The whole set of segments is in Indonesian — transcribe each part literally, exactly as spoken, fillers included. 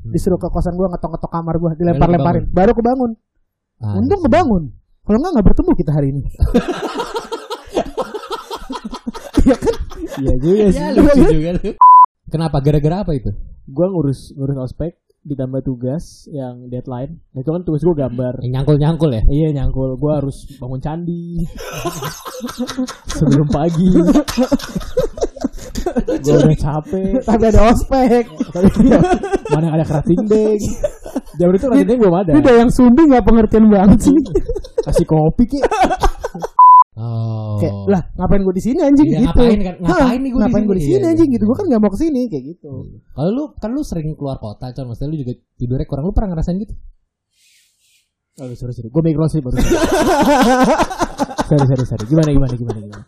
Disuruh ke kosan gue, ngetok-ngetok kamar gue, dilempar-lemparin, baru kebangun. Ah, untung kebangun. Kalau enggak enggak bertemu kita hari ini. Iya kan? Iya juga sih. Ya, lucu juga tuh. Kenapa? Gara-gara apa itu? Gue ngurus ngurus ospek ditambah tugas yang deadline. Nah, itu kan tugas gue gambar. Yang nyangkul-nyangkul ya? Iya nyangkul. Gue harus bangun candi sebelum pagi. Gue udah capek. Tapi ada ospek. Mana ada crafting deck. Jam itu crafting deck belum ada. Ini udah yang sumbi nggak pengertian banget sih. Kasih kopi ki. Oh. Kayak lah ngapain gue di sini anjing ya, gitu. Ngapain kan? Ngapain nih gue di ngapain sini? Gue di sini iya, anjing iya, gitu. Gue kan nggak mau kesini kayak gitu. Kalau lu kan lu sering keluar kota, Con. Maksudnya lu juga tidurnya kurang. Lu pernah ngerasain gitu? Oh, sorry sorry. Gue mikro sih baru. sorry sorry sorry. Gimana gimana gimana gimana.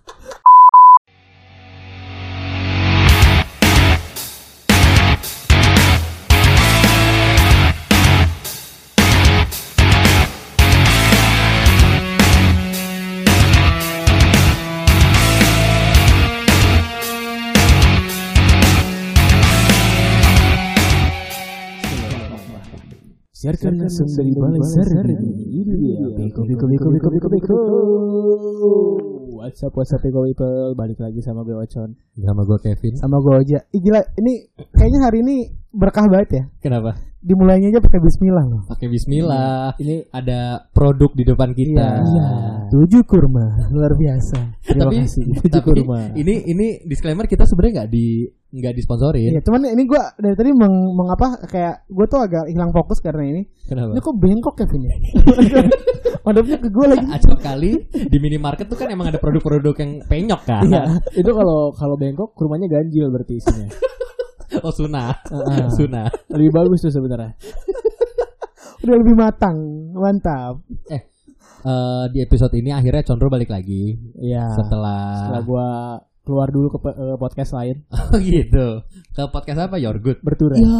Siarkan langsung dari Balai Sari. Ini dia Beko Beko Beko Beko Beko Beko. WhatsApp WhatsApp Beko People. Balik lagi sama gue Ocon, sama gue Kevin, sama gue Oja. Ih, gila, ini kayaknya hari ini berkah banget ya. Kenapa? Dimulainya aja pakai bismillah loh. Pakai bismillah. Ini ada produk di depan kita. Iya. Tujuh kurma, luar biasa. Terima tapi, kasih. Tujuh kurma. Ini ini disclaimer kita sebenarnya nggak di nggak disponsorin. Iya, cuman ini gue dari tadi meng, mengapa kayak gue tuh agak hilang fokus karena ini. Kenapa? Ini kok bengkok ya punya. Madepnya ke gue lagi. Acap kali di minimarket tuh kan emang ada produk-produk yang penyok kan. Iya. Itu kalau kalau bengkok kurmanya ganjil berarti isinya. Oh sunah. Uh-uh. Sunah. Lebih bagus tuh sebenarnya. Udah lebih matang, mantap. Eh uh, di episode ini akhirnya Condro balik lagi. Iya. Setelah Setelah gue keluar dulu ke uh, podcast lain. Oh gitu. Ke podcast apa? Your Good. Bertura. Ya.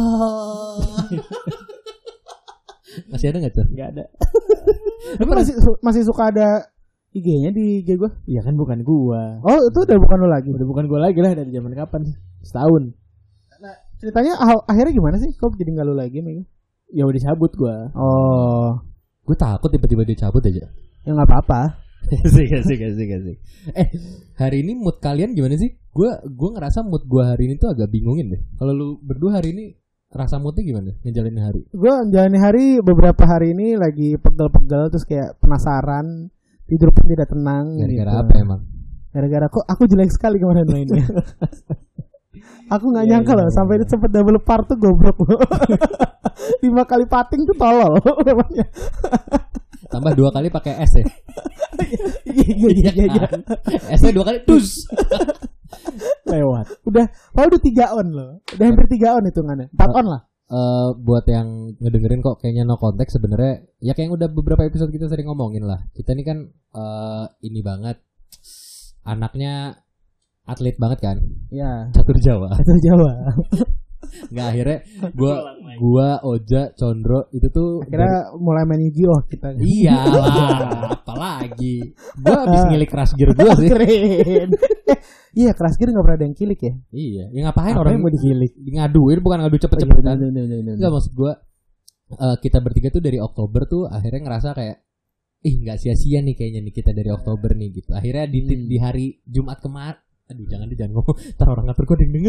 Masih ada nggak tuh? Nggak ada. Tapi masih masih suka ada I G-nya di I G gue. Iya kan bukan gua. Oh itu udah bukan lo lagi. Udah bukan gua lagi lah dari zaman kapan? Setahun. Nah ceritanya ah, akhirnya gimana sih? Kok jadi nggak lo lagi Mega? Ya udah cabut gua. Oh. Gue takut tiba-tiba dia cabut aja. Ya nggak apa-apa. Asik asik asik asik. Eh hari ini mood kalian gimana sih? Gue gue ngerasa mood gue hari ini tuh agak bingungin deh. Kalau lu berdua hari ini rasa moodnya gimana ngejalanin hari? Gue jalanin hari beberapa hari ini lagi pegel-pegel terus kayak penasaran, tidur pun tidak tenang. Gara-gara gitu. apa emang? Gara-gara kok aku jelek sekali kemarin mainnya. Aku nggak yeah, nyangka yeah, loh yeah, sampai yeah. itu sempet double par tuh goblok loh. Lima kali pating tuh tolol. Tambah dua kali pakai es ya. Iya iya iya. Esnya dua kali dus. Lewat. Udah, kalau udah tiga on loh. Udah hampir tiga on hitungannya. Empat on lah. Uh, buat yang ngedengerin kok kayaknya no konteks sebenarnya ya kayak yang udah beberapa episode kita sering ngomongin lah. Kita ini kan uh, ini banget anaknya atlet banget kan? Iya. Catur Jawa. Catur Jawa. Nggak akhirnya gua gua Oja Condro itu tuh akhirnya dari, mulai main Yu-Gi-Oh kita. Iyalah, apalagi gua habis ngilik Crash Gear gua sih. Keren. Eh, iya Crash Gear enggak pernah ada yang kilik ya? Iya, ya ngapain apa orang yang mau dikilik? Ngaduin bukan ngadu cepet-cepet kan. Oh, iya, iya, iya, iya. Enggak maksud gua uh, kita bertiga tuh dari Oktober tuh akhirnya ngerasa kayak ih enggak sia-sia nih kayaknya nih kita dari Oktober nih gitu. Akhirnya di, hmm. di hari Jumat kemarin aduh jangan deh jangan ngomong ntar orang ngatur gue denger.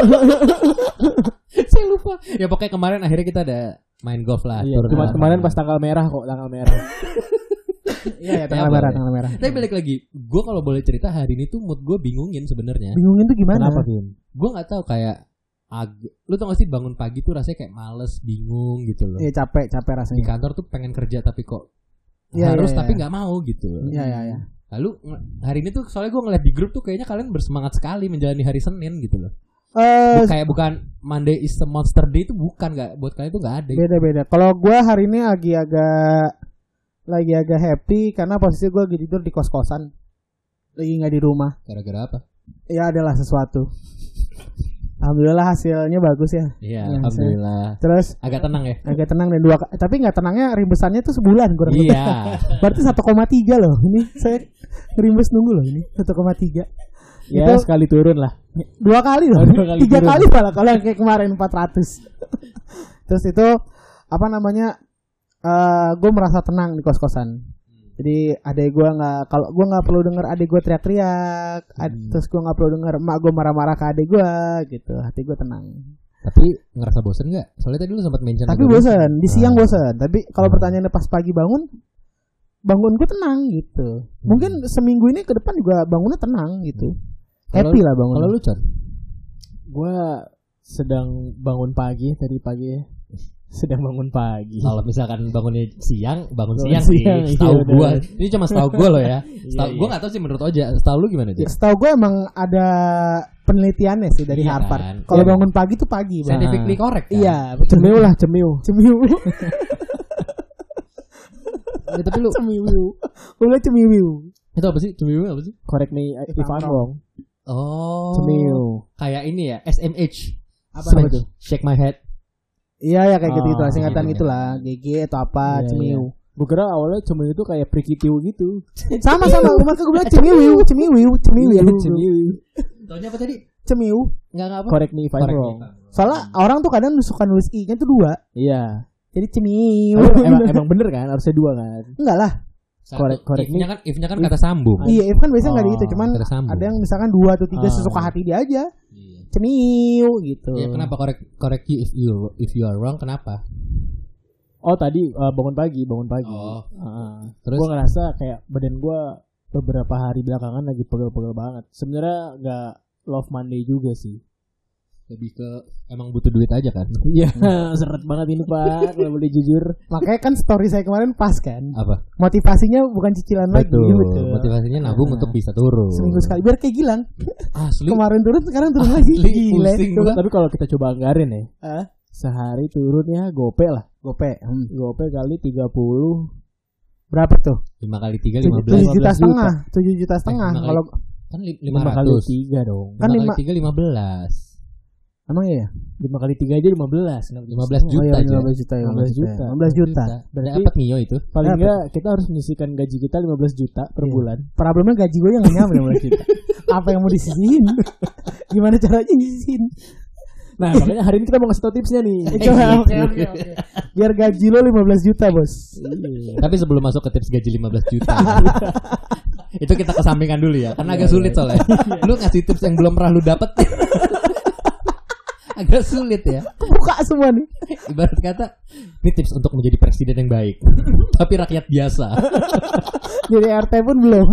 Saya lupa. Ya pokoknya kemarin akhirnya kita ada main golf lah. Iya, Jumat kemarin pas tanggal merah kok tanggal merah. Iya ya tanggal merah tanggal merah. Tapi balik lagi, gue kalau boleh cerita hari ini tuh mood gue bingungin sebenarnya. Bingungin tuh gimana? Kenapa Vin? Gue nggak tahu kayak ag- lu tau gak sih bangun pagi tuh rasanya kayak males, bingung gitu loh. Iya capek capek rasanya. Di kantor tuh pengen kerja tapi kok ya, harus ya, ya. tapi nggak mau gitu. Iya iya iya. Lalu hari ini tuh soalnya gue ngeliat di grup tuh kayaknya kalian bersemangat sekali menjalani hari Senin gitu loh. Uh, kayak bukan Monday is a monster day itu bukan nggak buat kalian itu nggak ada. Beda-beda. Kalau gue hari ini lagi agak lagi agak happy karena posisi gue lagi tidur di kos-kosan, lagi nggak di rumah. Gara-gara apa? Ya adalah sesuatu. Alhamdulillah hasilnya bagus ya. Iya, ya, alhamdulillah. Saya, terus agak tenang ya. Agak tenang dan dua tapi nggak tenangnya rimbesannya tuh sebulan kurang lebih. Iya. Berarti satu koma tiga loh. Ini saya rimbes nunggu loh ini satu koma tiga. Ya itu sekali turun lah. Dua kali loh. Oh, dua kali tiga turun. Kali malah kalau kayak kemarin empat ratus. Terus itu apa namanya? Uh, gue merasa tenang di kos-kosan. Jadi adek gue nggak, kalau gue nggak perlu denger adek gue teriak-teriak, ad, Hmm. terus gue nggak perlu denger emak gue marah-marah ke adek gue, gitu. Hati gue tenang. Tapi ngerasa bosen nggak? Soalnya tadi lu sempat mention. Tapi juga bosan, di siang Ah. bosan. Tapi kalau pertanyaannya pas pagi bangun, bangun gue tenang gitu. Mungkin seminggu ini ke depan juga bangunnya tenang gitu. Kalau- Happy lah bangun. Kalau lu Con? Gue sedang bangun pagi tadi pagi ya. Sedang bangun pagi. Kalau misalkan bangunnya siang, bangun Bangun siang, siang, sih. iya, Setahu bener. gua, ini cuma setahu gua loh ya. Setahu Iya, gua iya. nggak tahu sih menurut Oja. Setahu lu gimana Ya, aja? setahu gue emang ada penelitiannya sih dari Iya Harvard. kan? Kalau Iya. bangun pagi tuh pagi, Bang. Scientifically correct kan? Iya, Cemiu lah, cemiu. cemiu. Ya, tapi lu Cemiu. Gue bilang cemiu. itu apa sih? Cemiu apa sih? Correct nih if If I'm I'm wrong. Oh. Cemiu. Kayak ini ya, S M H. Apa Smash- itu? Shake my head. Iya ya kayak gitu gitu Oh, singkatan gitu, gitulah, G G atau apa, Iya, cemiu. Gue kira awalnya cemiu itu kayak prikitiu gitu. Sama sama, maka gue bilang cemiu, cemiu, cemiu, Iya, cemiu. cemiu. Taunya apa tadi? Cemiu. Enggak enggak apa? Correct me if I'm Correct wrong. me. Soalnya orang tuh kadang suka nulis i-nya tuh dua. Iya. Jadi cemiu. Tapi emang emang bener kan? Harusnya dua kan? Enggak lah. Satu. Correct- correct If-nya me. kan if-nya kan kata sambung. Iya, if kan biasanya enggak Oh, gitu, cuman kata sambung. ada yang misalkan dua atau tiga Oh. sesuka hati dia aja. Iya. Cemiu gitu. Ya, kenapa correct correct you if you if you are wrong? Kenapa? Oh tadi uh, bangun pagi, bangun pagi. Oh. Terus Terus gue ngerasa kayak badan gue beberapa hari belakangan lagi pegel-pegel banget. Sebenarnya nggak love Monday juga sih. lebih ke emang butuh duit aja kan? Iya, seret banget ini Pak. Kalau boleh jujur. Makanya kan story saya kemarin pas kan. Apa? Motivasinya bukan cicilan lagi. Betul. Motivasinya nabung Nah. untuk bisa turun. Seminggu sekali biar kayak Gilang. Asli. Kemarin turun sekarang turun lagi. Asli, Gila. pusing Coba. gua. Tapi kalau kita coba anggarin ya, Ah, sehari turun ya gope lah. gope. Hmm. Gope kali tiga puluh. Berapa tuh? lima kali tiga lima belas. tujuh juta lima belas setengah. tujuh juta setengah. lima kali- Kalau Kan li- lima lima kali ratus. tiga dong. Kan Lima lima- kali tiga lima belas. emang iya. lima kali tiga aja lima belas. lima belas Oh juta iya, aja. lima belas juta ya. lima belas juta. lima belas juta. Berarti- Dapat Mio itu. Paling Berapa? enggak kita harus menyisihkan gaji kita lima belas juta per Iya. bulan. Problemnya gaji gue yang nggak nyampe lima belas juta. Apa yang mau disisihin? Gimana caranya disisihin? Nah, makanya hari ini kita mau ngasih tau tipsnya nih. Coba, oke, oke, oke. Biar gaji lo lima belas juta, Bos. Iya. Tapi sebelum masuk ke tips gaji lima belas juta. Itu kita kesampingkan dulu ya. Karena agak sulit soalnya. Lu ngasih tips yang belum pernah lu dapet. Agak sulit ya. Buka semua nih. Ibarat kata, ini tips untuk menjadi presiden yang baik. Tapi rakyat biasa. Jadi R T pun belum.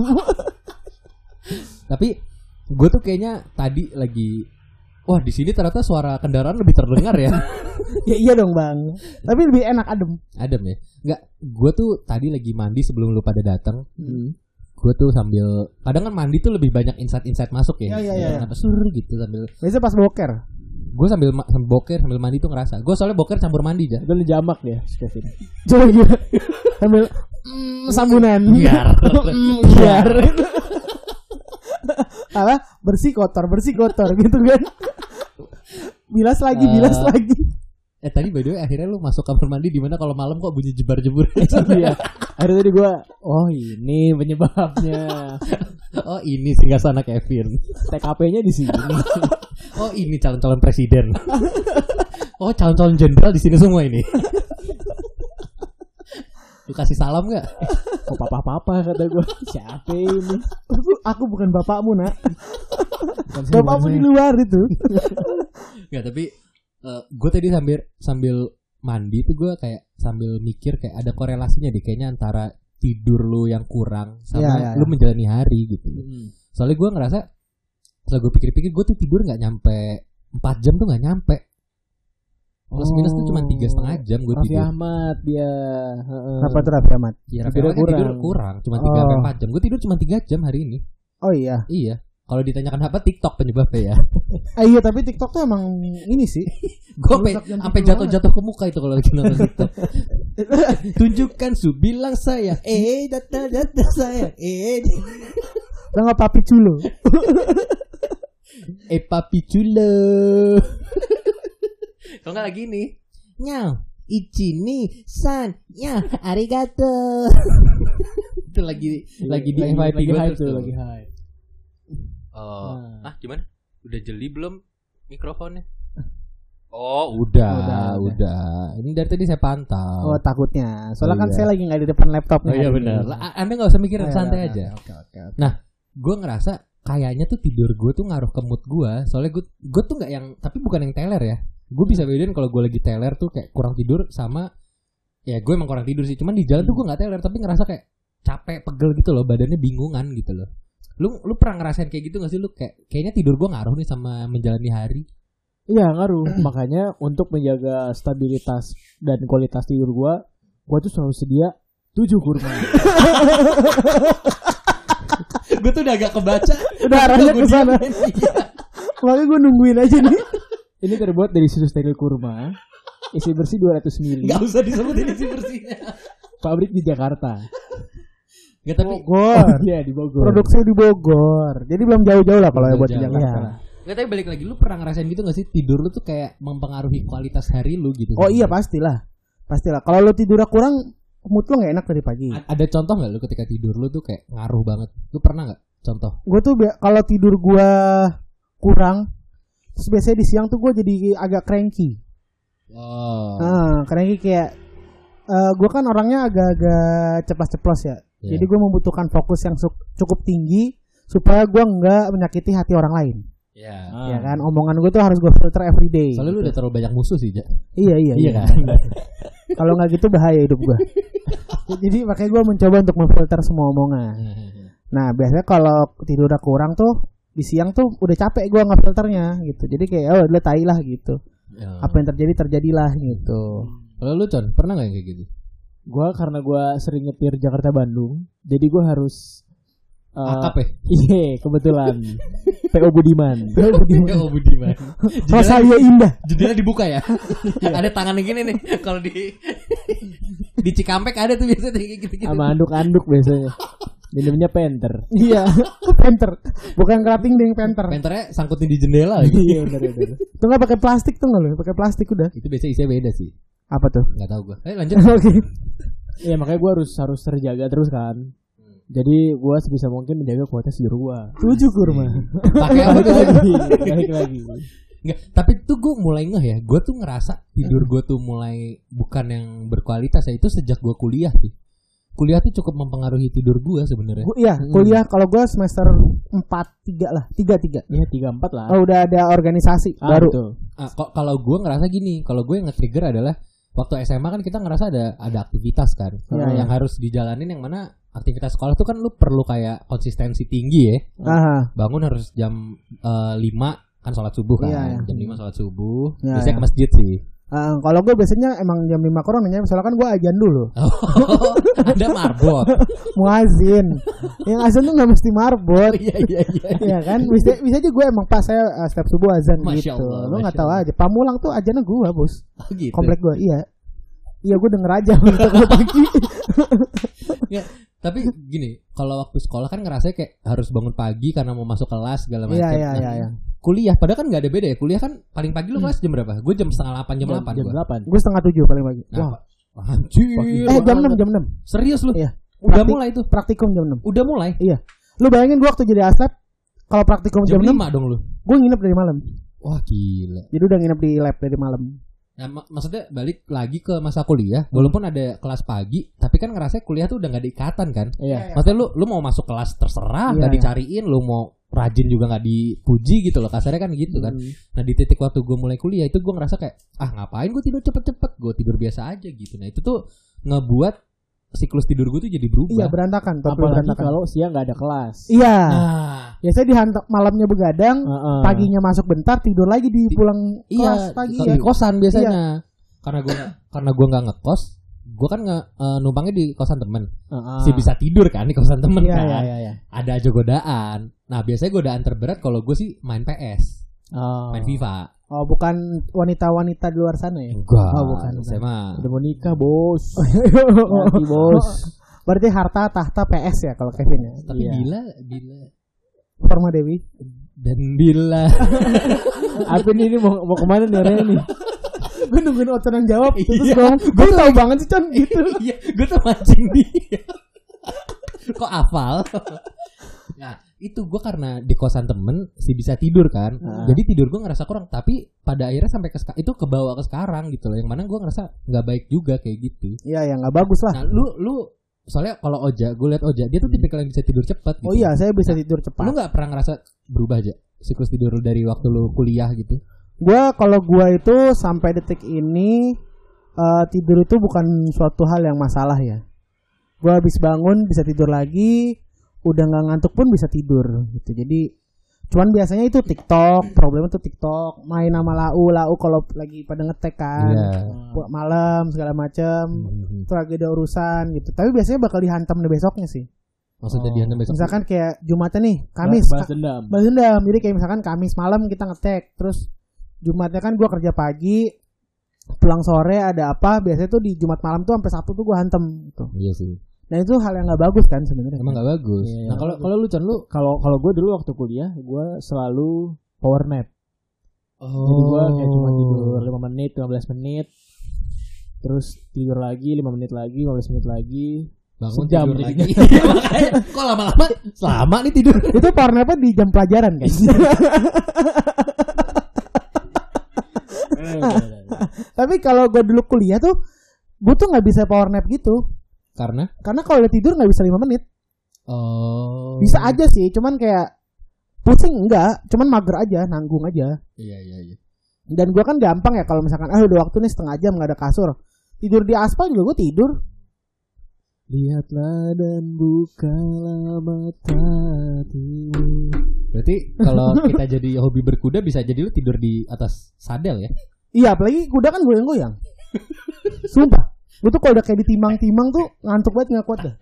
Tapi gue tuh kayaknya tadi lagi, wah di sini ternyata suara kendaraan lebih terdengar ya. Ya iya dong, Bang. Tapi lebih enak adem. Adem ya. Enggak, gue tuh tadi lagi mandi sebelum lu pada datang. Hmm. Gue tuh sambil, kadang kan mandi tuh lebih banyak insight-insight masuk ya. Iya, iya, iya. Kenapa sur gitu sambil, Biasanya pas boker. gue sambil, ma- sambil boker sambil mandi tuh ngerasa. Gue soalnya boker campur mandi aja. Itu lu jamak ya, Kevin. Coba gitu. Sambil mm, sambunan. Biar. Mm, biar. Apa? Bersih kotor, bersih kotor gitu kan. Bilas lagi, bilas Eh, lagi. Eh tadi by the way akhirnya lu masuk kamar mandi di mana kalau malam kok bunyi jebar-jebur. Iya. Akhirnya tadi gue, oh ini penyebabnya. Oh ini singgah sana Kevin. T K P-nya di sini. Oh ini calon-calon presiden. Oh calon-calon jenderal di sini semua ini. Lu kasih salam nggak? Kok papa-papa kata gue. Siapa ini? Aku, aku bukan bapakmu, Nak. Bukan sih, Bapakmu bukan di saya. luar itu. Nggak tapi gue tadi sambil sambil mandi tuh gue kayak sambil mikir kayak ada korelasinya deh kayaknya antara tidur lu yang kurang sama Iya, iya, lu iya. menjalani hari gitu. Hmm. Soalnya gue ngerasa setelah gue pikir-pikir gue tuh tidur nggak nyampe empat jam tuh nggak nyampe. Plus minus tuh cuma tiga setengah jam gue Raffi tidur. Ahmad dia. Heeh. Kenapa tuh Raffi Ahmad? Ya, Tidurnya Rafael kan tidur kurang. kurang, cuma tiga Oh. empat jam. Gue tidur cuma tiga jam hari ini. Oh iya. Iya. Kalau ditanyakan apa TikTok penyebabnya ya. Ah, iya tapi TikTok tuh emang ini sih. Gue sampai Merusak jantung sampai lu jatuh-jatuh ke muka itu kalau lagi nonton TikTok. Tunjukkan su bilang saya, eh data data saya, eh Udah nggak papi culo. eh papi culo. Kalau nggak lagi nih, nyau, ichini san, nyau, arigato. Itu lagi lagi di F Y P lagi gue hype tuh. tuh, lagi hype. Oh, Nah. ah gimana? Udah jeli belum mikrofonnya? Oh udah, Udah, udah, udah. Ini dari tadi saya pantau. Oh takutnya. Soalnya Oh, kan iya. saya lagi nggak di depan laptop nih. Oh iya hari benar. ini. Lah, Anda nggak usah mikirin, Oh, iya, santai iya, aja. Oke oke. oke. Nah, gue ngerasa kayaknya tuh tidur gue tuh ngaruh ke mood gue. Soalnya gue gue tuh nggak yang, tapi bukan yang teler ya. Gue bisa bedain kalau gue lagi teler tuh kayak kurang tidur sama, ya gue emang kurang tidur sih. Cuman di jalan tuh gue nggak teler, tapi ngerasa kayak capek, pegel gitu loh, badannya bingungan gitu loh. Lu lu pernah ngerasain kayak gitu nggak sih? Lu kayak kayaknya tidur gue ngaruh nih sama menjalani hari. Iya ngaruh. Makanya untuk menjaga stabilitas dan kualitas tidur gua, gua tuh selalu sedia tujuh kurma. Gue tuh udah agak kebaca. Udah arahnya ke sana. Makanya gue nungguin aja nih. Ini terbuat dari susu steril kurma, isi bersih dua ratus mililiter. Gak usah disebutin isi bersihnya. Pabrik di Jakarta. Gak tapi Bogor. Iya di Bogor. Produksi di Bogor. Jadi belum jauh-jauh lah kalau ya Belum buat di jauh. Jakarta. Iya. Gak, tapi balik lagi, lu pernah ngerasain gitu gak sih tidur lu tuh kayak mempengaruhi kualitas hari lu gitu? Oh iya pastilah. Pastilah. Kalau lu tidurnya kurang, mood lu gak enak dari pagi. A- Ada contoh gak lu ketika tidur lu tuh kayak ngaruh banget? Lu pernah gak contoh? Gue tuh bi- kalau tidur gue kurang, terus biasanya di siang tuh gue jadi agak cranky. Oh. Ah, cranky kayak uh, gue kan orangnya agak-agak ceplas-ceplos ya. Iya. Jadi gue membutuhkan fokus yang su- cukup tinggi supaya gue nggak menyakiti hati orang lain. Iya. Ah. Ya kan, omongan gue tuh harus gue filter everyday. Soalnya lu udah terlalu banyak musuh sih, Ja. Iya iya Iya kan? Kalau nggak gitu bahaya hidup gue. Jadi makanya gue mencoba untuk memfilter semua omongan. Nah biasanya kalau tidurnya kurang tuh di siang tuh udah capek gue ngefilternya gitu. Jadi kayak oh udah tai lah gitu. Ya. Apa yang terjadi terjadilah gitu. Kalau lu Con, pernah gak yang kayak gitu? Gua karena gua sering nyetir Jakarta Bandung, jadi gua harus uh, Akap ya? Iya kebetulan P O Budiman. Oh Budiman. Rosalia Indah. Jendela dibuka ya? Ada tangan yang gini nih. Kalau di di Cikampek ada tuh biasanya kayak gitu-gitu. Sama anduk-anduk biasanya. Minumnya Penter. Iya, Penter. Bukan kerating ding Penter. Penternya sangkutin di jendela lagi. Iya benar-benar. Itu nggak pakai plastik tuh nggak lo? Pakai plastik udah. Itu biasanya isinya beda sih. Apa tuh? Enggak tahu gua. Eh lanjut. Oke. Iya makanya gua harus harus terjaga terus kan. Jadi gua sebisa mungkin menjaga kualitas tidur gua. Tujuh kurma. Pakai apa tuh lagi? Balik lagi. Enggak, tapi tuh gue mulai ngeh ya. Gue tuh ngerasa tidur gue tuh mulai bukan yang berkualitas ya. Itu sejak gue kuliah sih. Kuliah tuh cukup mempengaruhi tidur gue sebenarnya. Gua, iya, kuliah kalau gue semester empat tiga lah, tiga tiga. Iya tiga empat lah. Oh, udah ada organisasi Ah, baru. betul. Ah, kok kalau gue ngerasa gini, kalau gue yang nge-trigger adalah waktu S M A kan kita ngerasa ada ada aktivitas kan, Iya, yang iya. harus dijalanin, yang mana aktivitas sekolah tuh kan lu perlu kayak konsistensi tinggi ya. Aha. Bangun harus jam eh, lima kan sholat subuh kan, Iya, iya. jam lima sholat subuh. Iya, Biasanya iya. ke masjid sih. Ah, kalau gue biasanya emang jam lima kurang nanya, soalnya kan gue ajan dulu. Oh, ada marbot. Muazin. Yang azan tuh nggak mesti marbot. Iya iya iya. Iya kan, bisa bisa aja gue emang pas saya uh, setiap subuh azan Masya gitu. Allah, Lo nggak Masya tahu Allah. aja. Pamulang tuh ajannya gue bos. Oh, gitu. Komplek gue, iya. Iya gue denger aja gitu kalau pagi. Ya, tapi gini, kalau waktu sekolah kan ngerasa kayak harus bangun pagi karena mau masuk kelas segala macam. Iya iya Nah, iya. iya. kuliah padahal kan nggak ada beda ya. Kuliah kan paling pagi lu kelas jam berapa? Gue jam setengah delapan, jam delapan Jam gua. delapan. Gue setengah tujuh paling pagi. Nah, Wah. anjir. Eh jam enam jam enam. Serius lu? Iya. Udah Praktik- mulai tuh. Praktikum jam enam. Udah mulai. Iya. Lu bayangin gue waktu jadi aslab, kalau praktikum Jam jam, enam, lima dong lu. gue nginep dari malam. Wah, gila. Jadi udah nginep di lab dari malam. Nah, mak- maksudnya balik lagi ke masa kuliah, walaupun ada kelas pagi, tapi kan ngerasa kuliah tuh udah nggak ada ikatan kan? Iya. Maksudnya lu lu mau masuk kelas terserah, nggak Iya, iya. dicariin, lu mau rajin juga nggak dipuji gitu loh, kasarnya kan gitu kan. Hmm. Nah di titik waktu gue mulai kuliah itu gue ngerasa kayak ah ngapain gue tidur cepet-cepet, gue tidur biasa aja gitu. Nah itu tuh ngebuat siklus tidur gue tuh jadi berubah. Iya berantakan, tapi Apalagi berantakan. kalau siang nggak ada kelas. Iya. Nah Biasanya dihantar malamnya begadang, Heeh. paginya masuk bentar, tidur lagi di pulang iya kelas pagi ke- ya. di kosan biasanya. Karena gue karena gue nggak ngekos, gue kan nge, eh, numpangnya di kosan temen. Heeh. Si bisa tidur kan di kosan temen Iya kan. iya iya. iya. Ada aja godaan. Nah biasanya godaan terberat kalau gue sih main P S, Oh. main FIFA. Oh bukan wanita-wanita di luar sana ya? Enggak. Oh, bukan, bukan. Saya mah Udah mau nikah bos. Mati bos. Berarti harta tahta P S ya kalau Kevin ya. tapi Iya. bila bila Forma Dewi. dan bila Apa ini mau mau kemana nih orangnya nih? Gue nungguin Ocean jawab terus Iya. ngomong, gue tau banget sih Con gitu. iya, gue tuh mancing dia. Kok hafal? Nah, itu gue karena di kosan temen sih bisa tidur kan. Ah. Jadi tidur gue ngerasa kurang. Tapi pas pada akhirnya sampai ke itu kebawa ke sekarang gitu loh. Yang mana gue ngerasa nggak baik juga kayak gitu. Iya, ya nggak bagus lah. Nah, lu lu soalnya kalau Oja, gue liat Oja, dia tuh tipikal yang bisa tidur cepat. Gitu. Oh iya, saya bisa tidur cepat. Lu nggak pernah ngerasa berubah aja siklus tidur lu dari waktu lu kuliah gitu? Gue kalau gue itu sampai detik ini uh, tidur itu bukan suatu hal yang masalah ya. Gue habis bangun bisa tidur lagi, udah nggak ngantuk pun bisa tidur gitu. Jadi cuman biasanya itu TikTok, problemnya tuh TikTok, main sama lau, lau kalau lagi pada ngetek kan, yeah. malam segala macem, mm-hmm. terus lagi ada urusan gitu. Tapi biasanya bakal dihantam di besoknya sih. Maksudnya oh. dihantam besok? Misalkan kayak Jumatnya nih, Kamis, balas dendam. Balas dendam. Jadi kayak misalkan Kamis malam kita ngetek, terus Jumatnya kan gue kerja pagi, pulang sore ada apa, biasanya tuh di Jumat malam tuh sampai Sabtu tuh gue hantem gitu. Iya sih. Nah itu hal yang nggak bagus kan sebenarnya. Emang nggak bagus. Iya, nah kalau kalau lu Chan, lu kalau kalau gue dulu waktu kuliah gue selalu power nap. Oh. Jadi gue kayak cuma tidur lima menit, lima belas menit, terus tidur lagi lima menit lagi, lima belas menit lagi, bangun sejam tidur lagi. Makanya kok lama-lama selama nih tidur. Itu power nap di jam pelajaran guys. Tapi kalau gue dulu kuliah tuh, gue tuh nggak bisa power nap gitu. Karena? Karena kalau udah tidur gak bisa lima menit. Oh. Bisa aja sih, cuman kayak pusing enggak, cuman mager aja, nanggung aja. Iya iya iya. Dan gue kan gampang ya kalau misalkan ah udah waktu nih setengah jam gak ada kasur, tidur di aspal juga gue tidur. Lihatlah dan bukalah mata. Berarti kalau kita jadi hobi berkuda bisa jadi lu tidur di atas sadel ya? Iya, apalagi kuda kan goyang-goyang. Sumpah. Gue tuh kalau udah kayak ditimang-timang tuh ngantuk banget, gak kuat dah.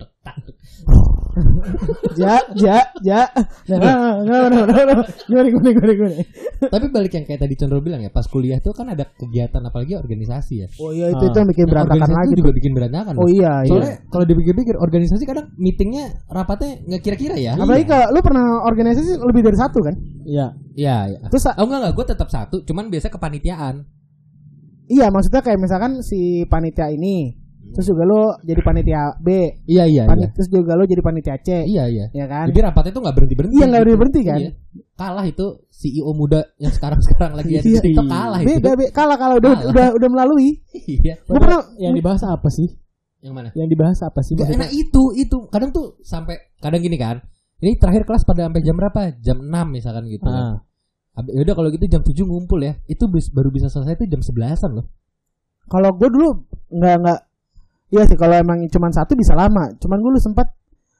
Ja, ja, ja. Nah, nah, nah, nah, nah. Gimana, gimana, gimana, gimana. Tapi balik yang kayak tadi Condro bilang ya, pas kuliah tuh kan ada kegiatan apalagi organisasi ya. Oh iya, itu itu yang bikin berantakan lagi. Itu juga bikin berantakan. Oh iya, iya. Soalnya kalau dipikir-pikir organisasi kadang meetingnya rapatnya nggak kira-kira ya. Apalagi kalau lu pernah organisasi lebih dari satu kan? Iya. Iya, iya. Terus oh enggak enggak, gue tetap satu, cuman biasa kepanitiaan. Iya, maksudnya kayak misalkan si panitia ini, terus juga lo jadi panitia B. Iya iya. Panit- iya. Terus juga lo jadi panitia C. Iya iya. Ya kan? Jadi rapatnya tuh nggak berhenti berhenti. Iya nggak berhenti berhenti kan? Iya. Kalah itu C E O muda yang sekarang sekarang lagi ada di TikTok kalah itu. Beda, be- kalah kalau udah udah udah melalui. Iya. Gue pernah yang dibahas apa sih? Yang mana? Yang dibahas apa sih? Gak enak itu itu kadang tuh sampai kadang gini kan. Ini terakhir kelas pada sampai jam berapa? Jam enam misalkan gitu. Ah. Kan. Ya udah kalau gitu jam tujuh ngumpul ya. Itu baru bisa selesai itu jam sebelasan loh. Kalau gue dulu nggak nggak, iya sih kalau emang cuma satu bisa lama. Cuman gue dulu sempat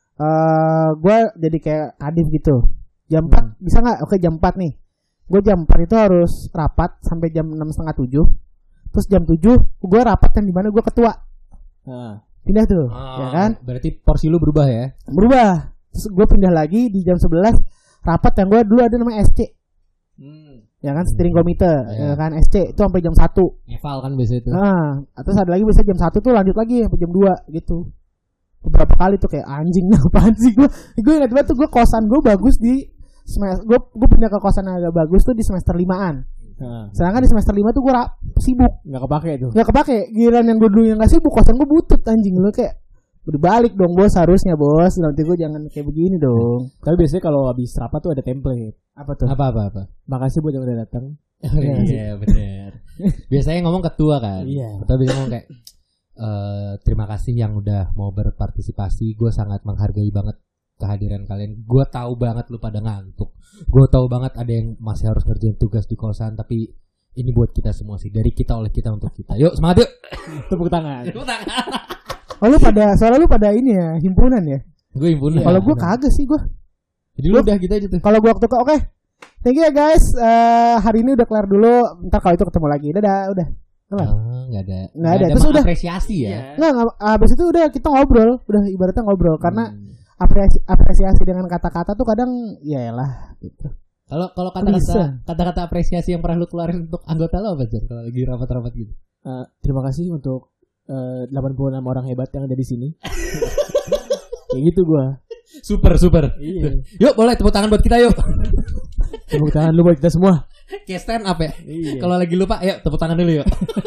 uh, gue jadi kayak kadif gitu. Jam empat hmm. bisa nggak? Oke jam empat nih. Gue jam empat itu harus rapat sampai jam enam setengah tujuh. Terus jam tujuh gue rapat yang dimana gue ketua. Nah. Pindah tuh, ah, ya kan? Berarti porsi lu berubah ya? Berubah. Terus gue pindah lagi di jam sebelas rapat yang gue dulu ada namanya S C. Hmm. Ya kan steering komite, ya. Ya kan S C itu sampai jam satu. Eval kan biasa itu. Nah, terus ada lagi bisa jam satu tuh lanjut lagi sampai jam dua gitu. Beberapa kali tuh kayak anjing apaan sih gue. Gue ingat banget tuh gue kosan gue bagus di semester gue gue pindah ke kosan yang agak bagus tuh di semester limaan. Nah. Sedangkan di semester lima tuh gue ra- sibuk, enggak kepake itu. Enggak kepake. Giliran yang gue dulu yang enggak sibuk kosan gue butut anjing lu kayak berbalik dong bos, harusnya bos nanti gue jangan kayak begini dong. Tapi biasanya kalau habis rapat tuh ada template. Apa tuh? Apa apa apa. Makasih buat yang udah datang. Iya benar. Biasanya ngomong ketua kan. Iya. Ketua biasanya ngomong kayak e, terima kasih yang udah mau berpartisipasi. Gue sangat menghargai banget kehadiran kalian. Gue tahu banget lu pada ngantuk. Gue tahu banget ada yang masih harus ngerjain tugas di kosan. Tapi ini buat kita semua sih. Dari kita oleh kita untuk kita. Yuk semangat yuk. Tepuk tangan. Tepuk tangan. Oh lu pada soalnya lu pada ini ya himpunan ya. Gue himpunan. Kalau gue kagak sih gue. Jadi lu udah gitu aja tuh. Kalau gue waktu ke oke. Okay. Thank you ya guys. Uh, hari ini udah kelar dulu. Ntar kalau itu ketemu lagi. Dadah, udah. Kelar. Oh, enggak ada. Enggak ada. Terus udah apresiasi ya. Enggak, enggak habis itu udah kita ngobrol. Udah ibaratnya ngobrol karena hmm. apresiasi, apresiasi dengan kata-kata tuh kadang ya elah gitu. Kalau kalau kata-kata kata-kata apresiasi yang pernah lu keluarin untuk anggota lo apa sih kalau lagi rapat-rapat gitu? Uh, terima kasih untuk uh, delapan puluh enam orang hebat yang ada di sini. Kayak gitu gua. Super super. Iya. Yuk boleh tepuk tangan buat kita yuk. Tepuk tangan lu buat kita semua. Kayak stand up ya. Iya. Kalau lagi lupa ayo tepuk tangan dulu yuk.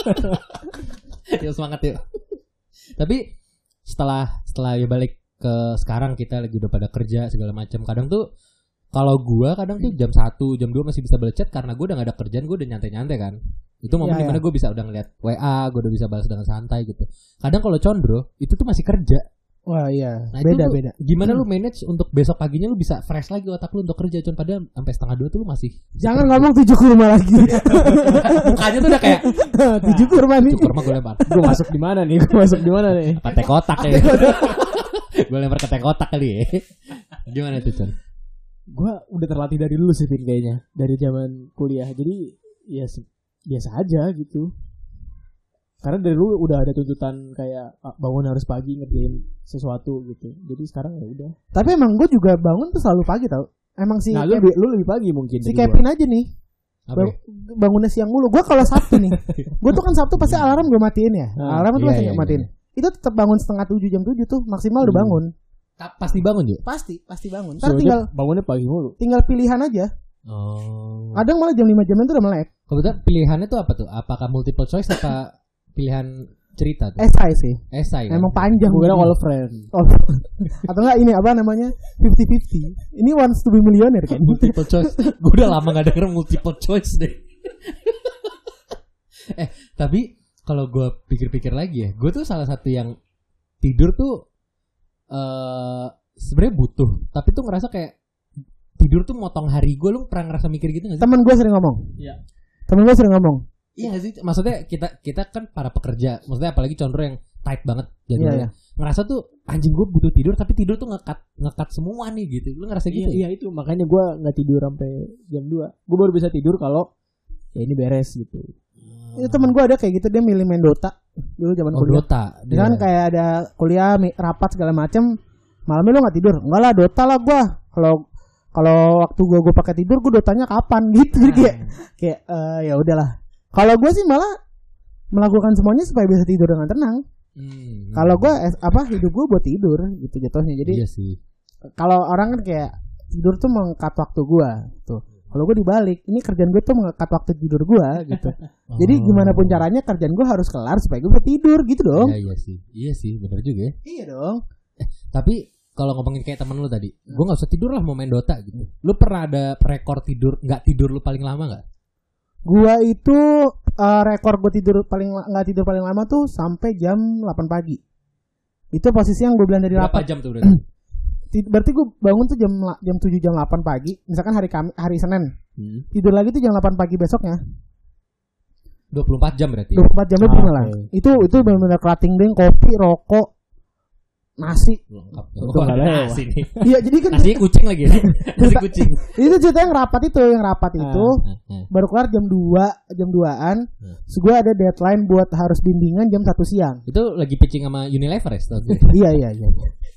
Yuk semangat yuk. Tapi setelah setelah ya balik ke sekarang kita lagi udah pada kerja segala macam. Kadang tuh Kalau gua kadang tuh jam satu, jam dua masih bisa balas chat karena gua udah gak ada kerjaan, gua udah nyantai-nyantai kan. Itu momen Ya, dimana ya. gua bisa udah ngeliat W A, gua udah bisa balas dengan santai gitu. Kadang kalau Condro itu tuh masih kerja. Wah iya, Nah, beda itu tuh beda. Gimana lu manage untuk besok paginya lu bisa fresh lagi otak lu untuk kerja, Con, padahal sampai setengah dua tuh lu masih Jangan ngomong tujuh kurma lagi. mukanya tuh udah kayak Tujuh kurma nih. tuh kurma gue lempar. Gue masuk di mana nih? Gue masuk di mana nih? Apa teh kotak ya? Gue lempar ke teh kotak kali ya. Gimana tuh, Con? Gue udah terlatih dari dulu sih Vin, kayaknya dari zaman kuliah. Jadi ya se- biasa aja gitu. Karena dari dulu udah ada tuntutan kayak ah, bangun harus pagi ngerjain sesuatu gitu. Jadi sekarang ya udah. Tapi emang gue juga bangun tuh selalu pagi tau. Emang si Nah, lu Kevin, lebih, lu lebih pagi mungkin si dari gua. Kevin aja nih. Apa? Bang, bangunnya siang mulu. Gue kalau Sabtu nih, gue tuh kan Sabtu pasti alarm gue matiin ya. Ah, Alarm tuh iya, pasti iya, gue matiin. Itu tetap bangun setengah tujuh jam tujuh tuh maksimal udah Hmm. bangun. Ta- Pasti bangun juga. Pasti pasti bangun. So, Ntar tinggal dia bangunnya pagi mulu. tinggal pilihan aja. Oh. Kadang malah jam lima jam itu udah melek. Kebetulan pilihannya tuh apa tuh? Apakah multiple choice apa pilihan cerita tuh? Esai sih. Esai kan? Emang panjang. Gue kira all friend. Oh. Atau enggak ini apa namanya fifty fifty. Ini wants to be millionaire kan. multiple choice. Gue udah lama gak denger multiple choice deh. eh tapi kalau gue pikir-pikir lagi ya, gue tuh salah satu yang tidur tuh uh, sebenarnya butuh, tapi tuh ngerasa kayak tidur tuh motong hari gue. Lu pernah ngerasa mikir gitu gak sih? Temen gue sering ngomong. Iya. Temen gue sering ngomong. Iya gak sih? Maksudnya kita kita kan para pekerja, maksudnya apalagi Condro yang tight banget jadwalnya. Iya, Ngerasa tuh anjing gue butuh tidur, tapi tidur tuh ngekat ngekat semua nih gitu. Lu ngerasa Iya, gitu? iya itu makanya gue nggak tidur sampai jam dua. Gue baru bisa tidur kalau ya ini beres gitu. Itu temen gue ada kayak gitu, dia milih main Dota dulu zaman Oh, kuliah. Dota. Dia kan kayak ada kuliah, mi- rapat segala macem, malamnya lu nggak tidur? Enggak lah, Dota lah gue. Kalau kalau waktu gue gue pakai tidur, gue Dotanya kapan gitu. Jadi kayak kayak eh, ya udahlah. Kalau gue sih malah melakukan semuanya supaya bisa tidur dengan tenang. Hmm. Kalau gue eh, apa hidup gue buat tidur gitu jatuhnya. Jadi Iya sih. kalau orang kan kayak tidur tuh mengkat waktu gue tuh. Kalau gue dibalik, ini kerjaan gue tuh mengkat waktu tidur gue gitu. Jadi gimana pun caranya kerjaan gue harus kelar supaya gue bisa tidur gitu dong. Iya, iya sih. Iya sih, benar juga ya. Iya dong. Tapi kalau ngomongin kayak temen lu tadi, gue nggak usah tidur lah mau main Dota gitu. Lu pernah ada rekor tidur nggak tidur lu paling lama nggak? Gua itu uh, rekor gue tidur paling nggak tidur paling lama tuh sampai jam delapan pagi. Itu posisi yang gue bilang dari Berapa delapan. jam tuh berarti? Ti- Berarti gue bangun tuh jam la- jam tujuh jam delapan pagi. Misalkan hari Kamis, hari Senin. Hmm. Tidur lagi tuh jam delapan pagi besoknya. dua puluh empat jam berarti. dua puluh empat jam Ah, lebih malah. oke. Itu itu benar-benar kerating deng, kopi, rokok, nasi. Lengkap. Itu Oh, nggak ada lewat. nasi nih. Iya, jadi kan Nasinya kucing lagi ya. Nasi kucing. itu cerita yang rapat itu, yang rapat itu Ah, ah. baru kelar jam dua, jam duaan. Hmm. Terus gue ada deadline buat harus bimbingan jam satu siang. Itu lagi pitching sama Unilever ya, setahu gue. Iya, iya, iya.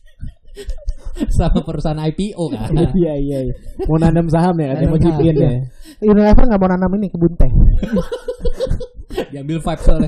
Sama perusahaan I P O kan. Iya iya iya. Mau nanam saham ya katanya mau Nanam cipin saham, ya. Unilever nggak mau nanam ini kebun teh. Diambil vibe soalnya.